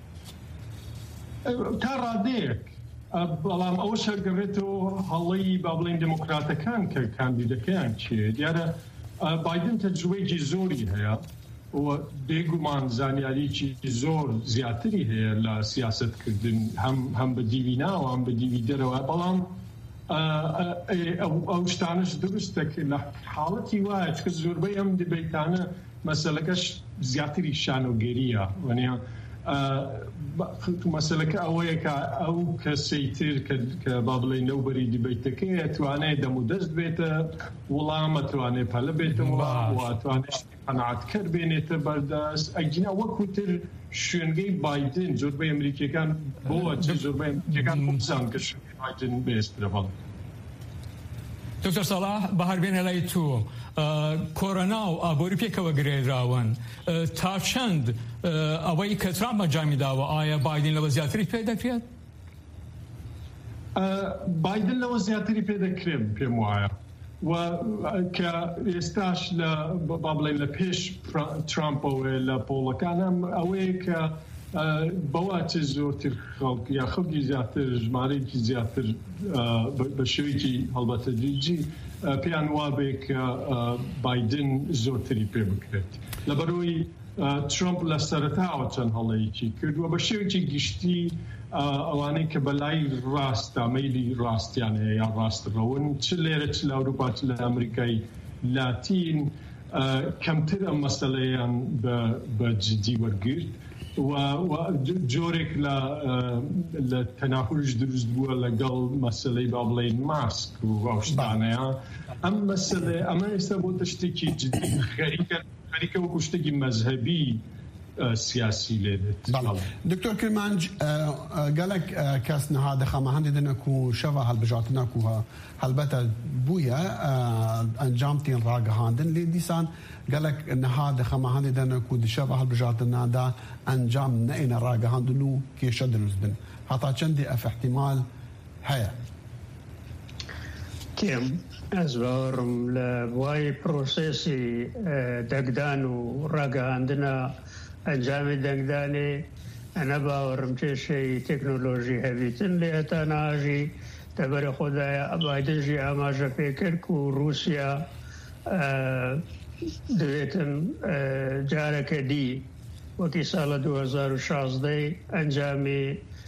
تا ڕادەیەک بەڵام ئەوە شەرگەڕێتەوە هەڵەی با بڵێن دموکراتەکان کە کاندیدەکەیان چیە دیارە بایدن تەجروبەیەکی زۆری هەیە و بێگومان زانیاریی زۆر زیاتری هەیە لە سیاستکردن هەم بە دیوی ناوە هەم بە دیوی دەرەوە بەڵام ئەو شتانش دروستە کە لە حاڵەتی وایە چکە زۆربەی ئەم دبیتانە مەسەلەکەش زیاتری شانۆگەریە وەنیا مەسەلەکە ئەوەیە کە ئەو کەسەی تر کە با بڵێن لەو بەری دیبیتەکەی توانێت دەمودەست بێتە وڵامە توانێت پەلە بێتەوە توانێت قەناعەتکەر بێنێتە بەردەست ئەگینا وەکوتر شوێنگەی بایدن زۆربەی ئەمریکیەکان بۆ زۆربەی ئەمریکیەکان بزان کە شوێنگەی بایدن بێسترە بەڵێ. دکتۆر سەلاح بەهاربێنە لای تۆ کۆرۆنا و ئابووری پێکەوە گرێدراون تا چەند ئەوەی کە ترامپ ئەنجامی داوە ئایا بایدن لەوە زیاتری پێ دەکرێت؟ بایدن لەوە زیاتری پێ دەکرێت پێم وایە و کە ئێستاش لە با بڵێن لە پێش ترامپەوە لە پۆڵەکانم ئەوەیە کە بەواچە زۆرتر خەڵک یا خەڵکی زیاتر ژمارەیەکی زیاتر بە شێوەیەکی هەڵبەتە دیجی پێیان وابێ کە بایدن زۆرتری پێ بکرێت لەبەرەوەی ترامپ لە سەرەتاوە چەند هەڵەیەکی کردووە بە شێوەیەکی گشتی ئەوانەی کە بەلای ڕاستە مەیلی ڕاستیان هەیە یا ڕاستڕەون چ لێرە چ لە ئەوروپا چ لە ئەمریکای لاتین کەمتر ئەم مەسەلەیان بە جدی وەرگرت و جۆرێک لە تەناقض دروست بووە لەگەڵ مەسەلەی با بڵێن ماسک و ئەو شتانەیە ئەم مەسەلە ئەمە ئێستا بۆتە شتێکی جدی خەریکە وەکو شتێکی مەذهبی سیاسی لێدێت. دکتۆر کرمانج گەلک کەس نەهادە خەمە هەندێک و شەوە هەڵبژاتنەک و هەلبەتە بوویە ئەنجامتین ڕاگەهاندن لێ دیسان گەلک نەهادە خەمە هەندێک و شەوە هەڵبژاتنادا ئەنجام نەئینە ڕاگەهاندن و کێشە دروست بن هەتا چەندی ئەف احتیمال هەیە تێم ئەس باوەڕم لە وای پرۆسێسی دەنگدان و ڕاگەهاندنە ئەنجامی دەنگدانێ ئەنە باوەڕم کێشەی تەکنۆلۆژی هەبیتن لێ هەتا ناژی دەبەرە خۆدایە بایدنژی ئاماژە پێکرد و رووسیا دەوێتن جارەکە دی وەکی ساڵە 2016 ئەنجامی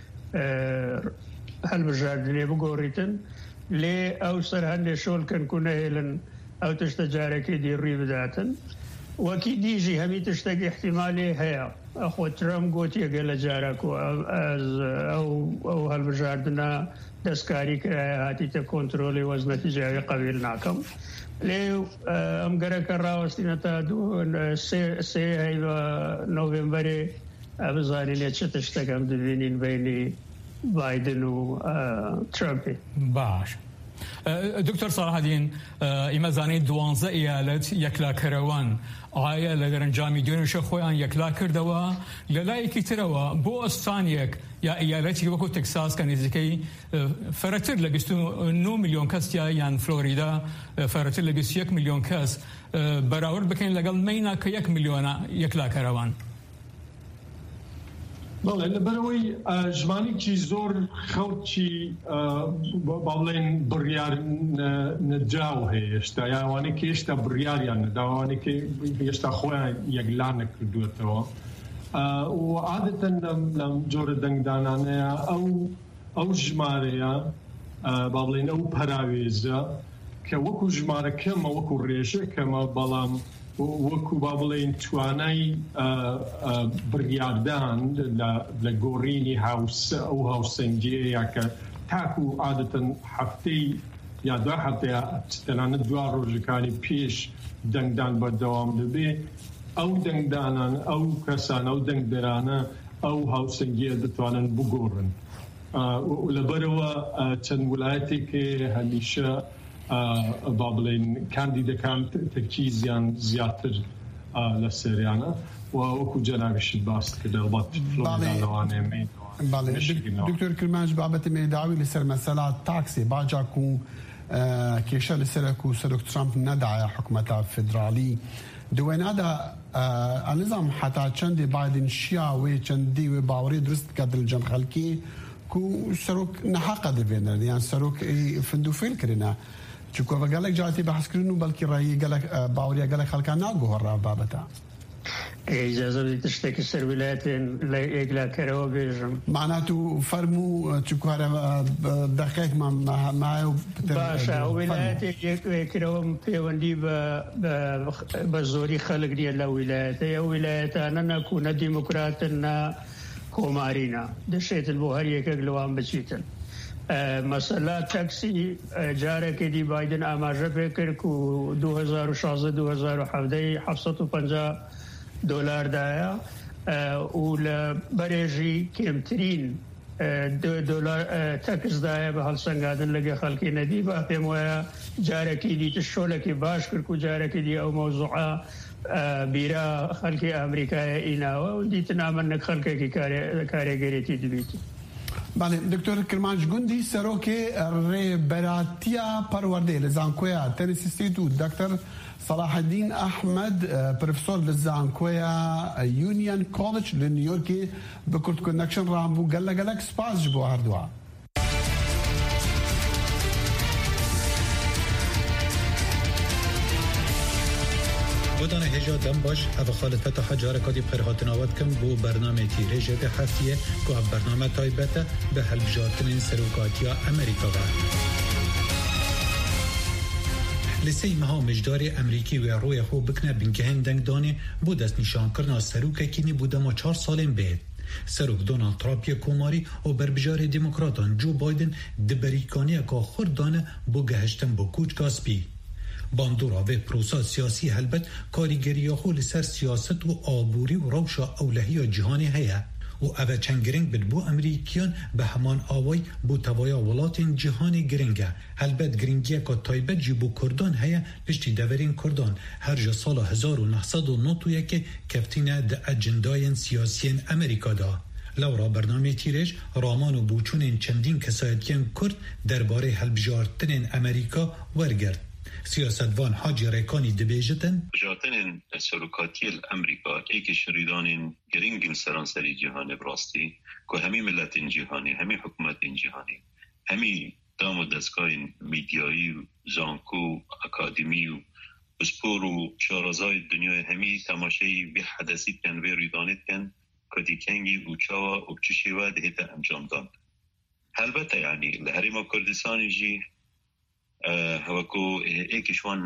هەڵبژاردنێ بگۆڕیتن لێ ئەو سەر هەندێک شۆڵکەن و نەهێلن ئەو تشتە جارەکەی دی ڕووی بداتن وەکی دیژی هەمی تشتێک احتیمالێ هەیە ئەخۆ ترامپ گوتیەگە لە جارەک و ئەو هەڵبژاردنە دەستکاری کرایە هاتیتە کۆنتترۆلی وەزنەتی جاوی قەویل ناکەم لێ ئەم گەرەکە ڕاوەستینە تا سێ نۆڤێمبەرێ بزانین لێ چ تشتێکم دبینین بینی بایدن و ترامپی. باش دکتۆر ساڵحەدین ئێمە زانین 12 ئیالەت یەکلاکەرەوەن ئایا لە دەرەنجامی دوێنێشە خۆیان یەکلا کردەوە لە لایەکی ترەوە بۆ ئەستانیەک یا ئیالەتی وەکو تەکساس کە نزیکەی فەرەتر لە 29 میلیۆن کەسیا یان فلۆریدا فەرەتر لە 21 میلیۆن کەس بەراورد بکەین لەگەڵ مەینا کە 1 میلیۆنە یەکلاکەرەوەن. بەڵێ لەبەرەوەی ژمانێکی زۆر خەڵکی با بڵێن بڕیار نەدراو هەیە هێشتا یاوانێک هێشتا بڕیاریان نەداوانێک هێشتا خۆیان یەکلا نەکردوێتەوە و عادەتەن لەم جۆرە دەنگدانانەیە ئەو ژمارەیە با بڵێن ئەو پەراوێزە کە وەکو ژمارە کەمە وەکو ڕێژە کەمە بەڵام وەکو با بڵێن توانای بڕیاردان لە گۆڕینی ئەو هاوسەنگیەیە کە تاکو عادەتەن هەفتەی یا دو هەفتەیە تەنانەت دوا ڕۆژەکانی پێش دەنگدان بەردەوام دەبێ ئەو دەنگدانان ئەو کەسان ئەو دەنگدەرانە ئەو هاوسەنگیە دەتوانن بگۆڕن لەبەرەوە چەند وڵایەتێک هەمیشە با بڵێن کاندیدەکان تەرکیزیان زیاتر لەسەریانە و وەکو جەنابیشت باس کردە لەوانێ دکتۆر کرمانج بابەتی مێداوی لەسەر مەسەلا تاکسێ باجاک و کێشە لەسەرک و سەرۆک ترامپ نەدایە حکومەتە فدرالی دوێنادا ئەنظام حتا چەندێ بایدن شیاوێ چەندی وێ باوەڕێ دروست کە دڵجەم خەڵکی کو سەرۆک نەحەقە دەبێنن یان سەرۆک فندوفێل کردنە چونکە بە گەلێک جاتی بەحثکردن و بەڵکی ڕێی باوەڕیە گەلێک خەڵکان ناگۆڕا بابەتە ئیجازە بدەیتە شتێکی سەر ویلایەتێن لە ئێگلاکەرەوە بێژم معنات و فەرموو چکوارە دەقێکمان مایە و باشە ویلایەتێک یەکێکرەوە پەیوەندی بە زۆری خەڵک نیە لە ویلایەتە ئەو ویلایەتانە نەکو نە دیموکراتن نە کۆمارینە دەشێتن بۆ هەر یەکێک لەوان بچیتن مەسەلا تەکسی جارێکی دی بایدن ئاماژە پێ کرد و 2016-2017 $750 دایە و لە بەرێژی کێمترین $2 تەکسدایە بە هەڵسەنگادن لەگە خەڵکی نەدی بە پێم وایە جارێکی دیتە شۆلێکی باش کرد و جارێکی دی ئەو مەوزوعە بیرا خەڵکی ئەمریکایە ئیناوە و دیتە نامەنەک خەڵکێکی کارێگەرێتی دەبێتی. بله دکتۆر کرمانج گوندی سەرۆکێ ڕێبەراتیە پەروەردەی لە زانکۆیە تەنیسیستیت و دکتەر صلاح الدین ئەحمەد پرۆفسۆر لە زانکۆیە یونیەن کۆڵج لە نیویۆرکی بە کورد کۆنەکشن ڕامبوو گەلەگەلەک سپاس بۆ هەردووە. بودانه هجا دم باش او خالد فتح جارکاتی پرهاتناوات کم بو برنامه تیریجه ده هفتیه که او برنامه تایبته به هلبجارتنین سروکاتیا امریکا و لسی مها مجدار امریکی و روی خو بکنه بینکهن دنگدانه بود از نشان کرنا سروکه کینی بوده ما 4 سالین بید. سروک دونالد ترامپ کوماری و بربجار دموکراتان جو بایدن دبریکانی که خورد دانه بو گهشتن بو کوچ کاسپی. باندورا و پروسا سیاسی هلبت کاریگری خو لسر سیاست و آبوری و روشا اولهی جهانی هیا و اوه چند گرنگ بد بو امریکیان به همان آوای بو توایا ولات جهانی گرنگه هلبت گرنگیه که تایبت جی بو کردان هیا پشتی دورین کردان هر جا سال 1991 که کفتینه ده اجندای سیاسیین امریکا دا لورا برنامه تیرش رامان و بوچون چندین کسایتین کرد درباره هلبجارتنین امریکا ورگرد سیاستوان حاجی ریکانی دبیجتن جاتن سلوکاتی امریکا ایک شریدان گرینگ سرانسری جهان براستی که همی ملت جهانی همی حکومت جهانی همی دام و دستگاه میدیایی و زانکو اکادمی و اسپور و شارازای دنیای همی تماشایی به حدثی کن و ریدانت کن که دیکنگی و چاوا و چشیوه دهیت انجام داد البته یعنی لحریم کردستانی جی هوکو ایکشوان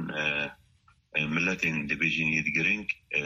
ملتین دبیجینی دگرنگ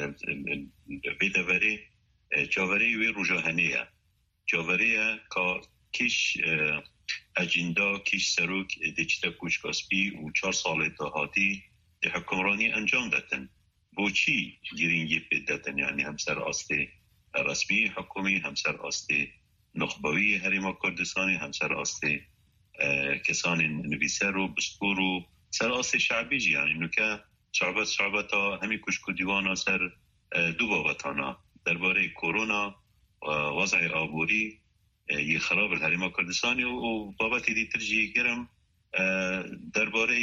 بیدوری جاوری وی روژاهنیه جاوریه که کش اجندا کش سروک دیچتا کوچ کاسپی و 4 سال دهاتی دی حکمرانی انجام دادن بو چی گرینگی پیدادن یعنی همسر آسته رسمی حکومی همسر آسته نخبوی حریم کردستانی همسر آسته کسان نویسر و بسپور و سراس شعبی جی یعنی نوکه شعبتا همی کشک و دیوانا سر دو بابتانا درباره کرونا و وضع آبوری یه خراب الحریم کردستانی و بابتی دیتر جی گرم درباره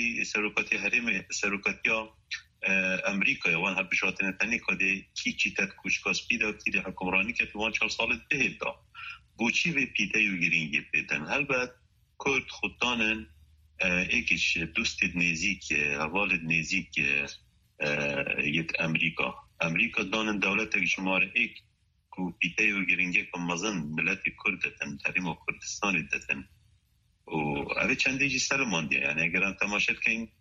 سروکاتی امریکا وان ها بشاتن تنی کده کی چیتت کشکاس پیدا کی ده حکمرانی که توان 4 سال ده دا بوچی و پیده و گرینگی پیدن البته کرد خوددانن ایکش دوست نزدیک حوال نزدیک یک امریکا دانن دولت شماره ایک کو پیته و گرینگی که مزن ملت کرد دتن تریم و کردستان دتن و اوه چنده جی سر مانده یعنی اگر هم تماشد که این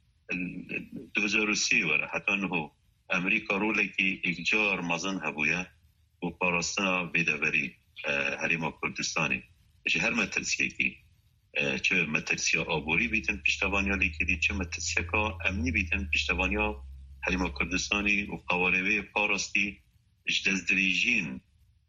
2003 وره حتی انهو امریکا روله که اگجار مزن هبویه و پاراستنا بیدوری حریم و کردستانی هر مترسیه که چه مترسیا آبوری بیتن پشتوانیا لیکدی چه مترسیا که امنی بیتن پشتوانیا حریما کردستانی و قواربه پارستی اجدز دریجین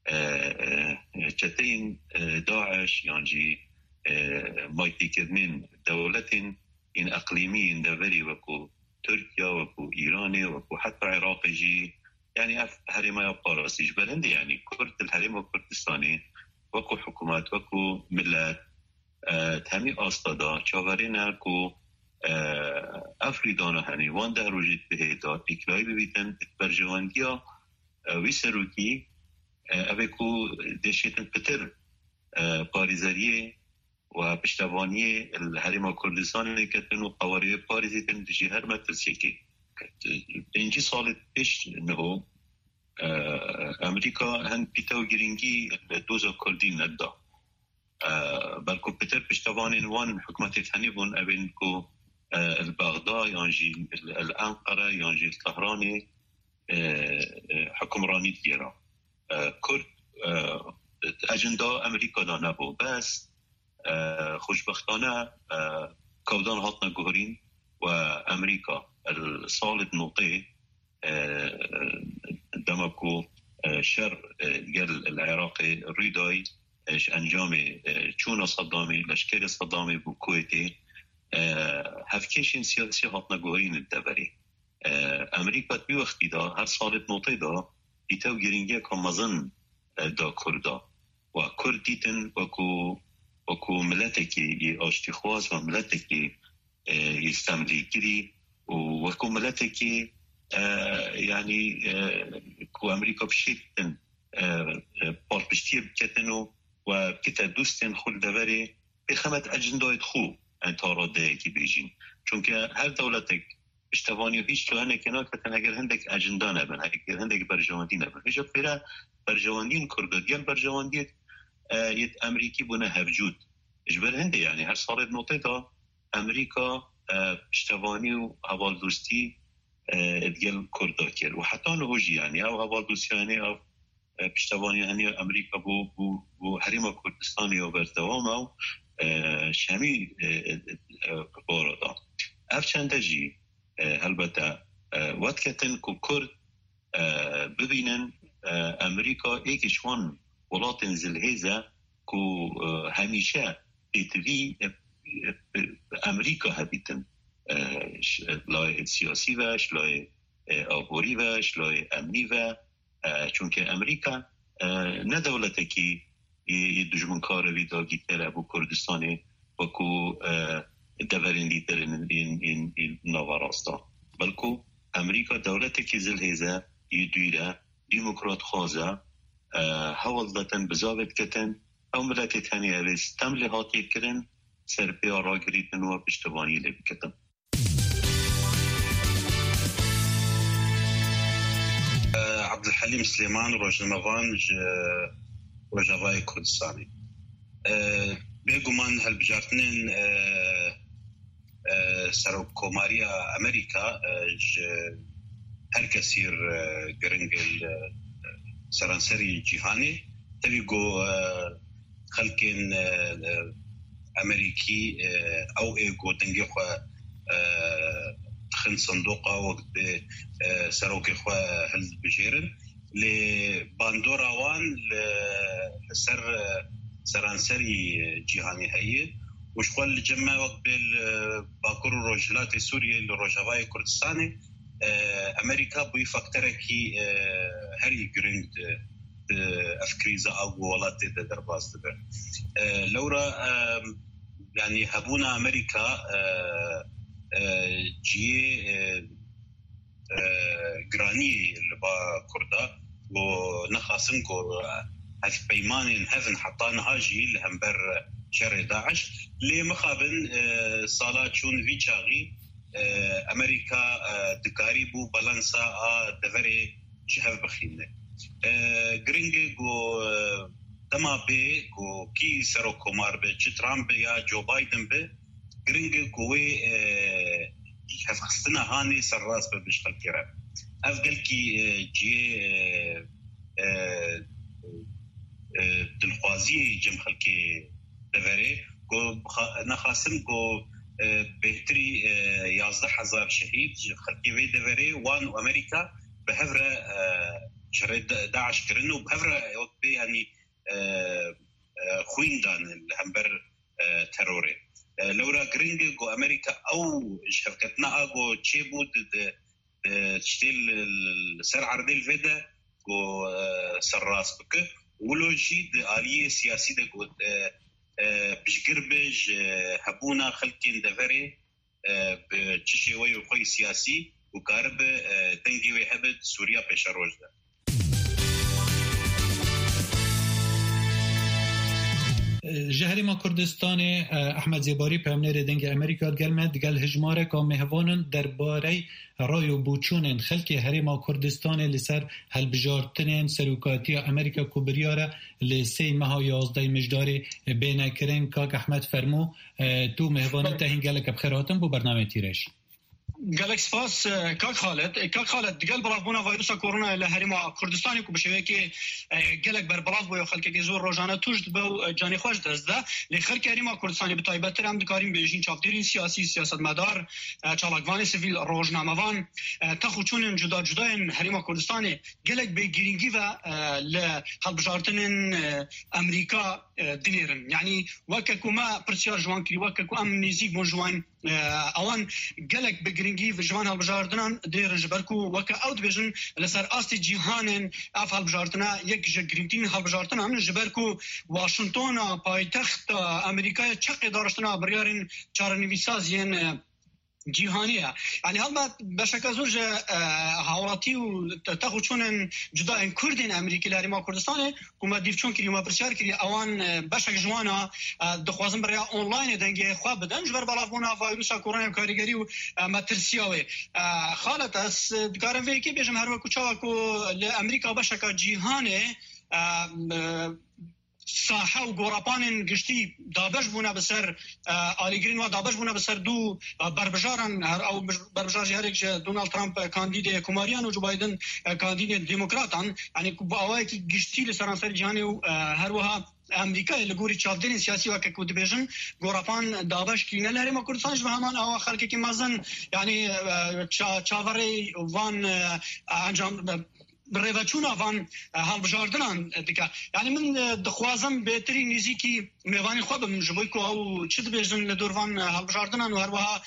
چتین داعش یعنی مایتی کردن دولتین این اقلیمی دوری وکو ترکیا وکو ایرانی وکو حتی عراقی جی يعني هريما باراسيج بلند يعني كرد الهريما كردستاني وكو حكومات وكو ملات تامي أصطدا شاورينا كو أفريدانا هني وان ده روجيت بهيدا إكلاي ببيتن برجوانديا ويسروكي أبكو دشيتن بتر باريزاريه وبشتوانيه الهريما كردستاني كتنو قواريه باريزيتن دجي هر مترسيكي اینجی سال پیش نه امریکا هن پیتاو گرینگی دوزا کردی ندا بلکو پیتر پشتوان وان حکومت تانی بون ابن کو البغداد یانجی الانقره یانجی الطهرانی حکمرانی دیرا کرد اجندا امریکا دا نبو بس خوشبختانه کودان هات نگوهرین و امریکا الصالد نوطي دمكو شر قال العراقي الريداي ايش انجامي چون صدامي لشكر صدامي بكويتي هفكيشن سياسي هاتنا قوهين الدبري امريكا بي وقتي دا هر صالد نوطي دا يتاو جرينجيا كمزن دا كردا وكرديتن وكو ملتكي اشتخواز وملتكي يستملكي وكملتك يعني كو أمريكا بشيتن باربشتير بكتنو وكتا دوستن خل دوري بخمت أجندة خو انتاراده كي بيجين چونك هر دولتك اشتواني وهيش تو هنه كنا كتن اگر هندك أجندة نبن اگر هندك برجواندي نبن هيش بفيرا برجواندين كرداديان برجواندين يت أمريكي بنا هفجود اجبر هنده يعني هر صارت نقطة أمريكا پشتوانی و حوال دوستی ادگل کردا کرد و حتی نهوجی یعنی او حوال دوستی یعنی او پشتوانی یعنی امریکا بو حریم کردستانی و بردوام او شمی بارادا اف چنده جی البته وقت کتن که کرد ببینن امریکا ایکشوان ولاتن زلهیزه که همیشه ایتوی امریکا هبیتن لای سیاسی وش لای آبوری وش لای امنی و چون که امریکا نه دولته که یه دجمن کار ویداگی تره بو کردستانی و کو دورندی ترین این نواراستا بلکو امریکا دولته که زلهیزه یه دویره دیموکرات خوازه حوال داتن بزاوت کتن او ملتی تانی اویز تملیحاتی کرن سر پیارا گریتن و پشتوانی لبکتن عبدالحلیم سلیمان روشنموان روجاوای کردستانی بگومان هلبجارتنین سر کوماریا امریکا هر کسیر گرنگ سرانسری جهانی تبیگو خلقین امریکی او ایگو دنگی خوا خن صندوقه وقت به سروکی خوا هل بجیرن لی باندورا وان لسر سرانسری جهانی هایی وشخوال لجمع وقت باكور روجلات سوريا لروجاوای کردستانی امریکا بوی فاکتره کی هری گرند افكريزا او ولات درباز ده لورا يعني هبونا امريكا جي جراني لبا كردا ونخاسن كو هف بيمان هفن حطانا هاجي لهمبر شر داعش لي مخابن صالات شون في شاغي امريكا دكاريبو بالانسا دفري جهف بخينه گرینگی گو دما به گو کی سرو کومار به چ ترامپ یا جو بایدن به گرینگی گوی هفخستنا هانی سر راس به بشکل کرد افضل کی جی دلخوازی جم خلکی دوره گو نخاسم کو بهتری 11,000 شهید خلقی وی دوری وان و امریکا به هفره شرط داعش کرن و به هفره یعنی خویندان همبر تروره لورا گرینگ گو امریکا او شفکتنا اگو چه بود تشتيل سر عرضي الفيدا گو سر راس بك ولو جيد آلية سياسي دا گو بشقربج هبونا خلقين دفري بچشي ويو خوي سياسي وكارب تنجي ويحبد سوريا بشروج دا جهرما کردستان احمد زیباری پامنر دنگ امریکا گلمد گل هجماره که مهوانن درباره رایو بوچونن خلک هرما کردستان لسر هلبجارتنن سروکاتی امریکا کبریاره لسی مها 11 مجدار بینکرن که احمد فرمو تو مهوانن تهین گلک بخیراتن بو برنامه تیرش گالکس فاس کاک خالد دگل بلاف بونا ویروس کرونا لهرما کردستانی کو بشوی که گلک بر بلاف بو خلک کی زور روزانه توجد بو جانی خوش دزده لخلک هرما کردستانی به تایبت هم دکاریم بهجین چاپدرین سیاسی سیاستمدار چالاکوان سیویل روزنامه‌وان تخوچون جدا هرما کردستانی گلک به گیرینگی و ل هلبجارتن امریکا دینرن یعنی وککوما پرسیار جوان کری وککو ام نزیک بو جوان اوان گلک بگرینگی و جوان هلبجاردنان دیر جبرکو وک اوت بیژن لسر آستی جهان اف هلبجاردنا یک جگرینتین هلبجاردنان جبرکو واشنطن پایتخت امریکا چق دارشتنا بریارین چارنویسازین جهانیه یعنی حالا بشکل زوج حوالاتی و تخوچون جدا این کردین امریکیلاری ما کردستانه کوم دیفچون کری ما پرسیار کری اوان بشک جوانا دخوازم برای آنلاین دنگ خواب بدن جبر بلافونا ویروس کرونا کاریگری و مترسیاوی خالت از دکارم وی که بیشم هر وقت چاکو لامریکا بشک جهانه ساحه و گورپان گشتی دابش بونا بسر آلیگرین و دابش بونا بسر دو بربجارن او بربجار جهرک دونالد ترامپ کاندید کوماریان و جو بایدن کاندید دموکراتان یعنی با اوای کی گشتی لسرانسر جهانی و هر وها امریکا لګوري چاودنې سیاسي واکه کو دیویژن ګورپان دابش کینه لري ما کردستان به همان او خلک کی مازن یعنی چاوري وان انجام بريفاتشونا فان هالبجاردنان ديكا يعني من دخوازم بهتري نزيكي ميواني خوب من جبويكو او تشد بيجن لدورفان هالبجاردنان وهروها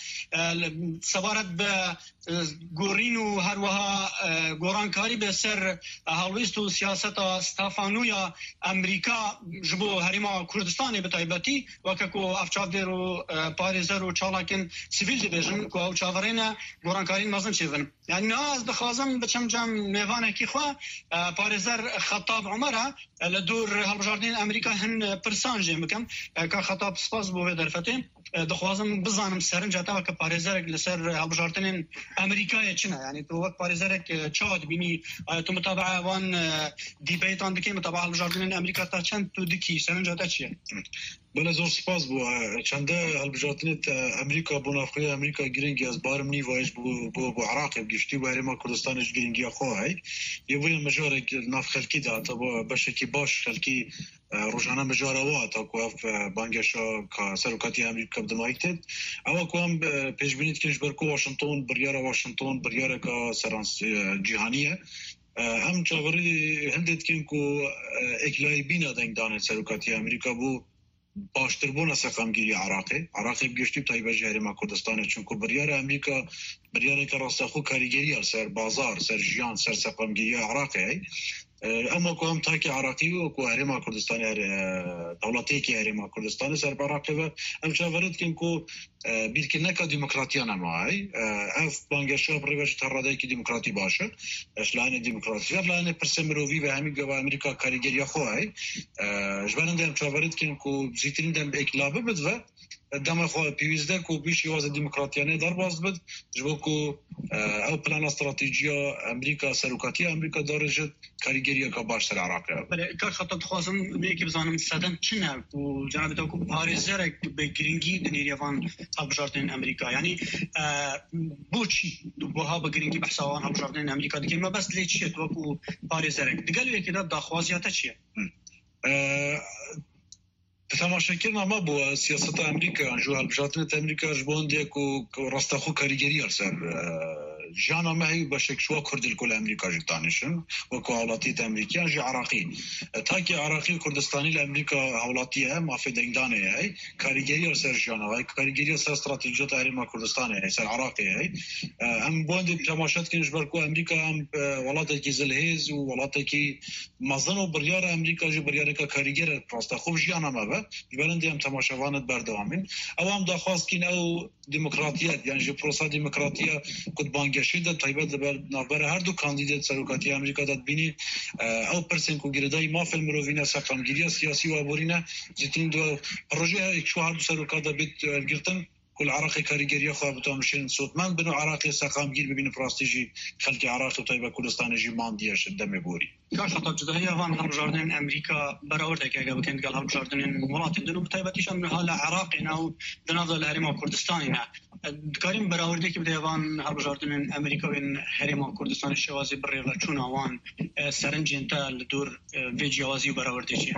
سبارت ب گورینو هر وها گورانکاری به سر هالویستو سیاست ستافانویا امریکا جبو هریما کردستان به تایبتی و که کو افچادر و پاریزر و چالاکن سیویل دیویژن کو او چاورین گورانکارین مازن چیون یعنی ناز دخوازم بچم جام میوانه کی خو پاریزر خطاب عمره لدور هالبجاردین امریکا هن پرسانج مکم که خطاب سپاس بو درفته دخوازم بزانم سرنجاتا که پاریزر لسر هالبجاردین امریکا چنه یعنی تو وقت پاریزرک چاد بینی تو متابعه وان دیبیتان دکی متابعه هالبجاردین امریکا تا چند تو دکی سرنجاتا چیه؟ بله زور سپاس بو چنده هالبجاردین امریکا بنافخوی امریکا گرینگی از بارم نیوایش بو عراق بگشتی و هرما کردستانش گرینگی خواهی یه بوین مجارک ناف خلکی دا تا بشکی باش خلکی روزانه مجاروا تا کوف بانگشا کا سرکاتی امریکا بدمایتد اما کوم پیش بینید که برکو واشنطن بریاره کا سرانس جهانیه هم چاوری هندت کن کو اکلای بینا دنگ دانه سرکاتی امریکا بو باشتر بونا سقمگیری عراقی بگشتی تایبه جهر ما کردستانه چون که بریاره امریکا بریاره که راستخو کاریگری سر بازار سر جیان سر سقمگیری عراقی اما کوم تاکی عراقی و کو هرما کردستان دولتی که هرما کردستان سر عراقی و ام چاورت کن کو بیرکن نکا دموکراتیان ماهای اف بانگشا پروژه تراده کی دموکراتی باشه اشلان دموکراسی اشلان پرسمرووی و همین گوا امریکا کاریگری خوای جوانندم چاورت کن کو زیتین دم اکلابه بدو دم خو پیوزده کو بیش یواز دموکراتیانه در باز بد جو کو او پلان استراتژیا امریکا سروکاتی امریکا دارجت کاریگری کا باش سر عراق بله کار خطاب خوازم میگه بزنم صدن چنه و جناب تو کو پاریزر به گرینگی دنیریوان هالبجاردن امریکا یعنی بوچی بوها به گرینگی بحثوان هالبجاردن امریکا دیگه ما بس لیچ تو کو پاریزر دیگه که دا خوازیات چیه تماشاکردن ما بو سیاست امریکا جو هلبجاتن امریکا جبوندی کو راستخو کاریگری سر جانا معي بشك شو كرد الكل امريكا جتانشن وكو حالاتي امريكان جي عراقي تاكي عراقي كردستاني لامريكا حالاتي ما في دنگدانه هي كاريجري سر جانا هاي كاريجري سر استراتيجيات هرم كردستان هي سر عراقي هي ام بوند تماشات كنج بركو امريكا ام ولاتي زلهيز ولاتي مازنو بريار امريكا جي بريار كاريجري براستا خوب جانا ما با بلندي ام تماشاوانت بردوامين اوام داخواست كين او ديمقراطيات يعني جي بروسا ديمقراطيه قد بانگشید طيبات نابر هر دو کاندیدات سروکاتی امریکا داد بینی او پرسن کو گردای ما فیلم رو وینا ساقامگیری سیاسی و ابورینا زیتین دو پروژه یک شو هر دو سروکات بیت گرتن كل عراقي كاريجريا خو بتمشين صوت من بنو عراقي ساقامگیر ببین پراستیجی خلق عراق و طيبه كردستان جي مانديش دم بوري كاش خطاب جدايه وان هم جاردن امريكا براورده كاجا بكند قال هم جاردن مرات دنو بتايبتيش من حاله عراقي او دنازل هرم كردستان دكارين براورده كي بديوان هم جاردن امريكا وين هرم كردستان الشوازي بريلا چونا وان سرنجين تا لدور فيجي وازي براورده شي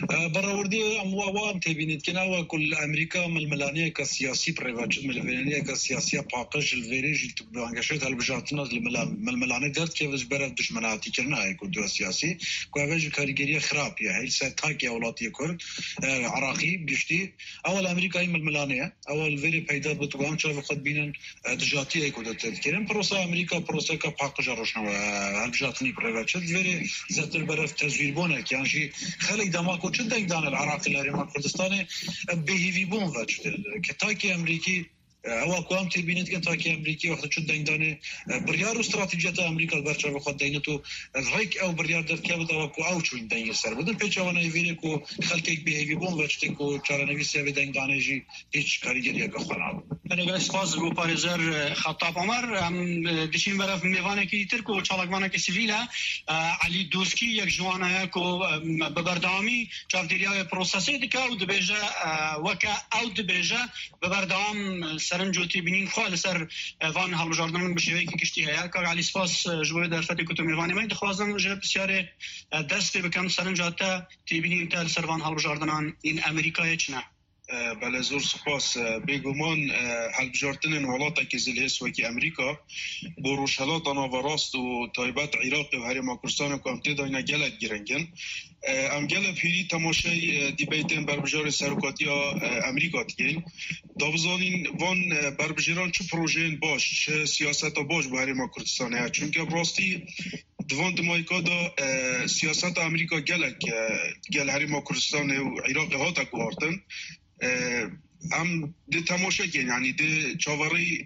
براورده وان تبينت كنا كل امريكا من الملانيه كسياسي بريفاج من الملانيه كسياسيه باقش الفيريج بانگشت هالبجاتنا الملانيه درت كيف برد دشمناتي كنا يكون سياسي كوافج كاريجري خراب يعني ستاكي اولاتي كرد عراقي بيشتي اول امريكا من الملانيه اول فيري بيدار بتوام شاف قد بينن دجاتي يكون تذكرين بروسا امريكا بروسا كباقش روشنا هالبجاتني بريفاج فيري ذات البرف تزوير بونه يعني شيء خلي دماغه جدا دان العراق الهرم الكردستاني بهيفي بون فاج كتاكي امريكي او کوام تبینید که تاکی امریکی وقت چون دنگدانه بریار و استراتژیات امریکا برچه خود دینتو ریک او بریار در که بود او چون دنگ سر بودن پیچوانه ویری کو خلک به بون وقتی کو چارنویسی و دنگدانه جی هیچ کاریگری که خناب انا اسفاز بو پاريزر خطاب عمر دشين برف ميوانه كي تركو چالگمانه كي سيفيلا علي دوسكي يك جوانا كو ببردامي چاوديريا پروسسي دكا و دبيجا وكا او دبيجا ببردام سرنجوتي بنين خال سر وان هالو جاردن بشوي كي كشتي هيا كا علي اسفاز جوي درفتي كتو ميوانه ما دخوازن جه بسياره دست بكم سرنجاتا تبينين تال سر وان هالو جاردنان ان امريكا يچنا بله زور سپاس بگمان هلبجارتن ولاتا که زلهس وکی امریکا بروشهلات آنها و راست و تایبت عراق و هرم کردستان و کامتی داینا گلت گرنگن ام گل پیری تماشای دیبیتن بربجار سروکاتی امریکا دیگین دابزانین وان بربجاران چه پروژه باش چه سیاست باش به هرم کردستان ها چون که براستی دوان دمایکا دا سیاست امریکا گل هرم کردستان و عراق ها تا گوارتن ام ده تماشا کن یعنی ده چاوری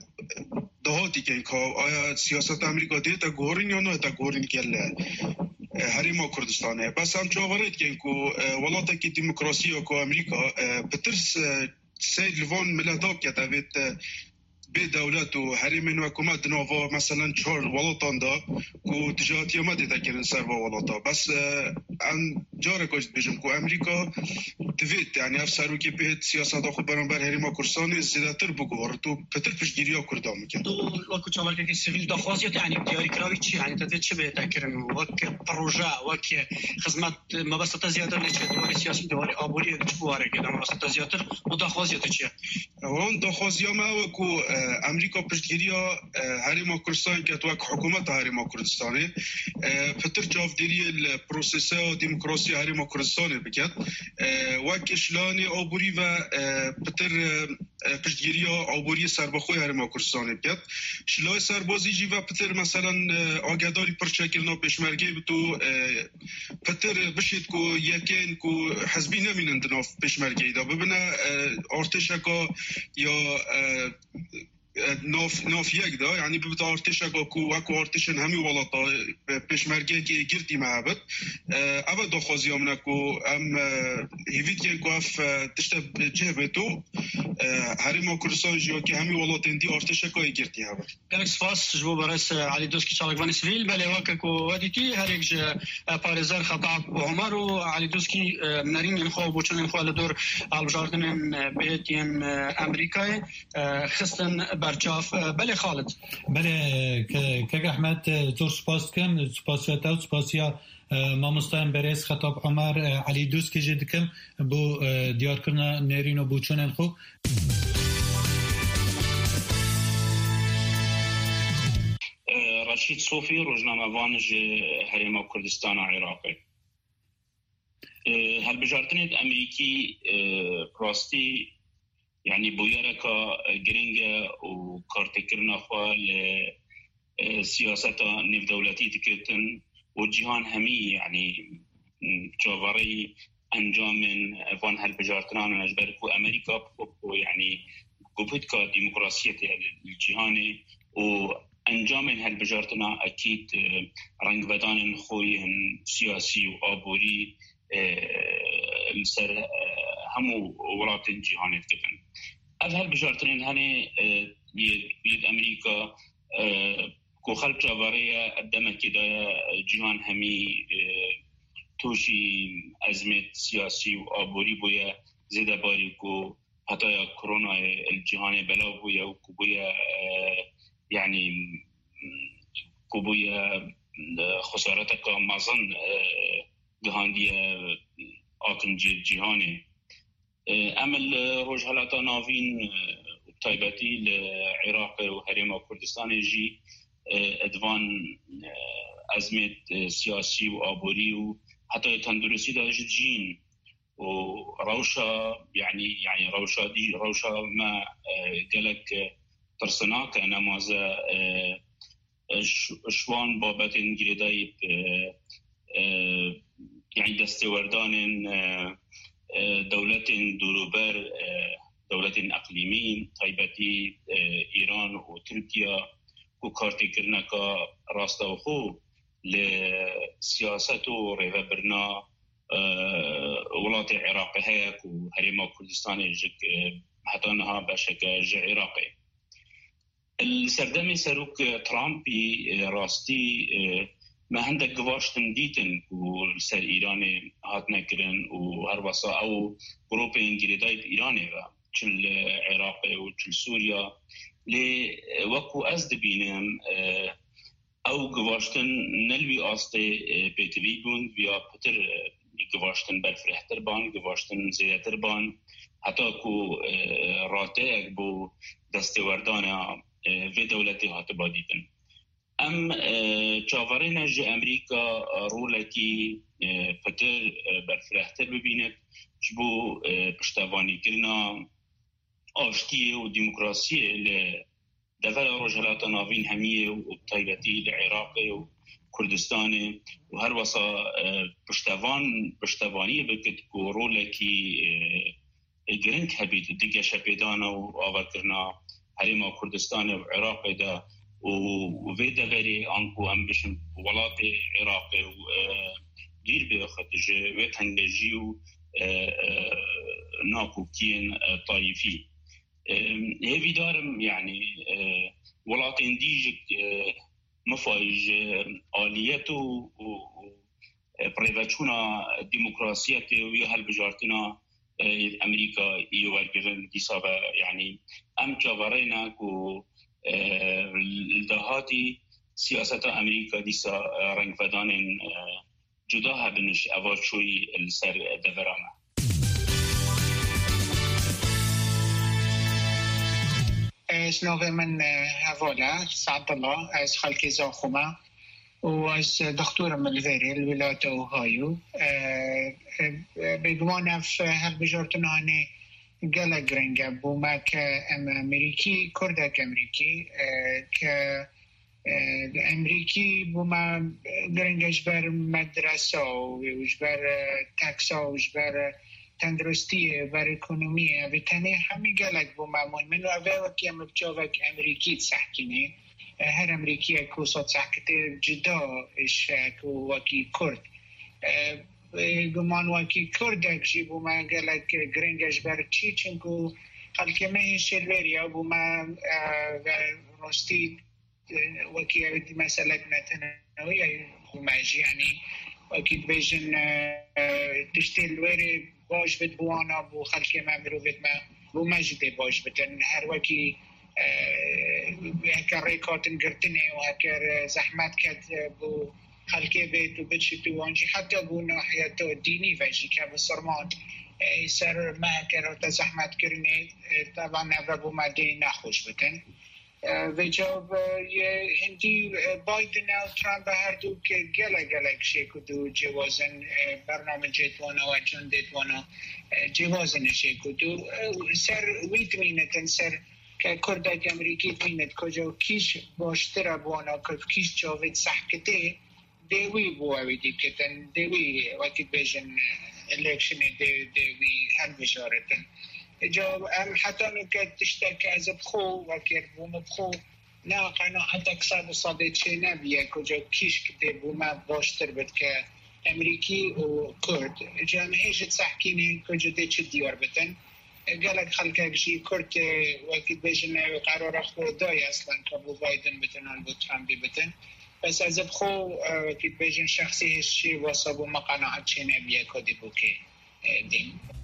دهاتی کن که آیا سیاست امریکا ده تا گورین یا نه تا گورین کل هرم کردستانه بس هم چاورید کن که ولاتا که دموکراسی و که امریکا بترس سید لوان ملتاب که تاوید به دولت و هرم و حکومت نوا مثلا چهار ولاتان دا کو تجارتی ما دیده کردن سر با ولاتا بس ان جاره کجد بجم کو امریکا دوید یعنی اف سروکی به سیاست خود برانبر هرم کردستان زیادتر بگوار تو پتر پشگیری کردان میکن تو وقت چاور که سیویل دخوازیت یعنی دیاری کراوی چی یعنی تدید چه به تکرن وقت پروژه وقت خدمت مبسط زیادتر نیچه دواری سیاسی دواری آبوری چه بواره که مبسط زیادتر و دخوازیت چیه اون دخوازیا ما کو امریکا پشتگیری هرم کردستان که تو حکومت هرم کردستان پتر چافداری پروسس دموکراسی هرم کردستان بکرد و کشلان آبوری و پتر پشتگیری آبوری سربخوی هرم کردستان بکرد شلای سربازی جی و پتر مثلا آگهداری پرچکرنا پشمرگی تو پتر بشید کو یکین کو حزبی نمینند ناف پشمرگی دا ببینه ارتشکا یا ناف یک دا یعنی ببت ارتش اکو ارتشن همی ولاتا پشمرگه که گرتی معبد اول دخوازی همونه که هم هیوید که اف تشت جه بتو هرم کردستان جیو که همی ولاتن دی ارتش اکای گرتی هبر گلک سپاس جبو برس علی دوسکی چالگوانی سویل بله وکه که ودیتی هر یک پارزر خطاب عمر و علی دوسکی نرین انخواه بوچن انخواه لدور البجاردن بیتین امریکای خستن برچاف. بله خالد. بله که احمد زور سپاس کم سپاسیات و سپاسیا مامۆستایان بەرێز خەتاب عومەر عەلی دووست کێژێ دکەم بۆ دیارکردنا نێرین و بوچۆنیان خۆ. رشید صوفی روزنامه‌وان هەرێما کوردستانە عێراقی. هەڵبژاردنێک ئەمریکی ڕاستی يعني بويركا جرينجا وكارتكرنا خوال سياسة نيف دولتي تكتن وجهان همي يعني جواري انجام من فان هالبجارتنان ونجبركو امريكا يعني قبضكا ديمقراطية الجهاني وانجام من هالبجارتنا اكيد رنگ بدان خوين سياسي وابوري السر همو ولات الجهاني تكتن هل بجارتنين هني بيد امريكا كو خلق جوارية قدمت كده جهان همي توشي أزمة سياسي وآبوري بويا زيدا باري كو حتى كورونا الجهان بلا بويا وكو بويا يعني كو بويا خسارتك مازن جهاندية آكنجي الجهاني أمل روجهلاتا نافين طيبتي لعراق وهريما كردستان جي ادوان ازمه سیاسی و آبوری و حتی تندرستی داشت جین و روشا يعني روشا ما قالك ترسناك نماز شوان بابت انجليداي يعني دستوردان دولة دوروبر دولة اقليمين طيبتي ايران وتركيا و کارتکرنا که راسته و خوب لسیاست و ریوبرنا ولات عراقی هیک و هریما کردستان جک حتی نها بشک عراقی. السردمي سروك ترامبي راستي ما عندك قواشتن ديتن والسر إيراني هات نكرن وهربصا أو أوروبا إنجليداي إيراني وشل عراقي وشل سوريا لی وکو از دبینم او گواشتن نلوی آسته پیتوی بوند ویا پتر گواشتن برفرهتر بان گواشتن زیادتر بان حتی کو راته اک بو دستوردان و دولتی هات بادیدن ام چاورین جه امریکا رولکی پتر برفرهتر ببیند جبو پشتوانی کرنا آشتیه و ديمقراطية لدفع رجالات ناوين همية وطيبتي لعراق وكردستان وهر وصا پشتوانیه بکد که رولکی گرنگ هبید دیگه شپیدان و آور کرنا هریما کردستان و عراق دا و ویده غیری آنکو هم بشن ولات عراق و دیر بیاخد جه و تنگجی و ناکوکین طایفی هذي دارم يعني ولاتين ديجك مفايج آليته وبريفاتشونا ديمقراطية ويهل بجارتنا أمريكا يوارجرن ديسابة يعني أم جاورينا كو الدهاتي سياسة أمريكا ديسا رنگ فدان جداها بنش أواشوي السر دفرامه شنوه من هوالا سعد الله از خلق زاخومه و از دكتورة ملفيري الولايات اوهايو بگمان في هل بجارتناني گله گرنگه بوما که امریکی کردک امریکی که امریکی بوما گرنگش بر مدرسه و بر تکسا و بر تندرستی بر اکنومی و تنه همین گلک بو معمول منو اوه وکی امرجاوک امریکی تسحکینه هر امریکی اکوسات سحکته جدا اشک و وکی کرد گمان وکی کردک جی بو ما گلک گرنگش بر چی چنکو خلکه مهی شلوری بو ما راستی وکی مسئلت نتنوی بو ماجی یعنی وکی بیجن تشتی الوری باش بد بوانا بو خلق ما مروفت ما بو مجد باش بدن هر وکی هكا ريكوتن قرتني وهكا زحمات كانت بو خلقي بيت وبتشي توانجي حتى بو ناحية الديني فاجي كان بالصرمان يسر ما هكا زحمات كرني طبعا نبربو ما دي ناخوش بتن وجواب هندي بايدن و ترامپ هر دو که گله شیکو دو جوازن برنامج جتوانا و جون دتوانا جوازن شیکو دو سر ویت مینتن سر که کردک امریکی مینت کجا کیش باشتر بوانا که کیش جاوید سحکته دیوی بواوی دیکتن دیوی وقتی بیشن الیکشن دیوی هم بجارتن جواب ام حتى نكت تشتكي از بخو وكير بوم بخو نا قناعت اكثر صادت شي نبيه كجا كيش كتب وما باشتر بد ك امريكي وكرد جامعه تحكيني كجا ديتش ديار بتن قالك خلقك شي كرد وقت بيجنا قرار خو داي اصلا كابو بايدن بتنان بو ترامب بتن بس از بخو وقت بيجن شخصي هشي وصابو ما قناعت شي نبيه كدي بوكي دين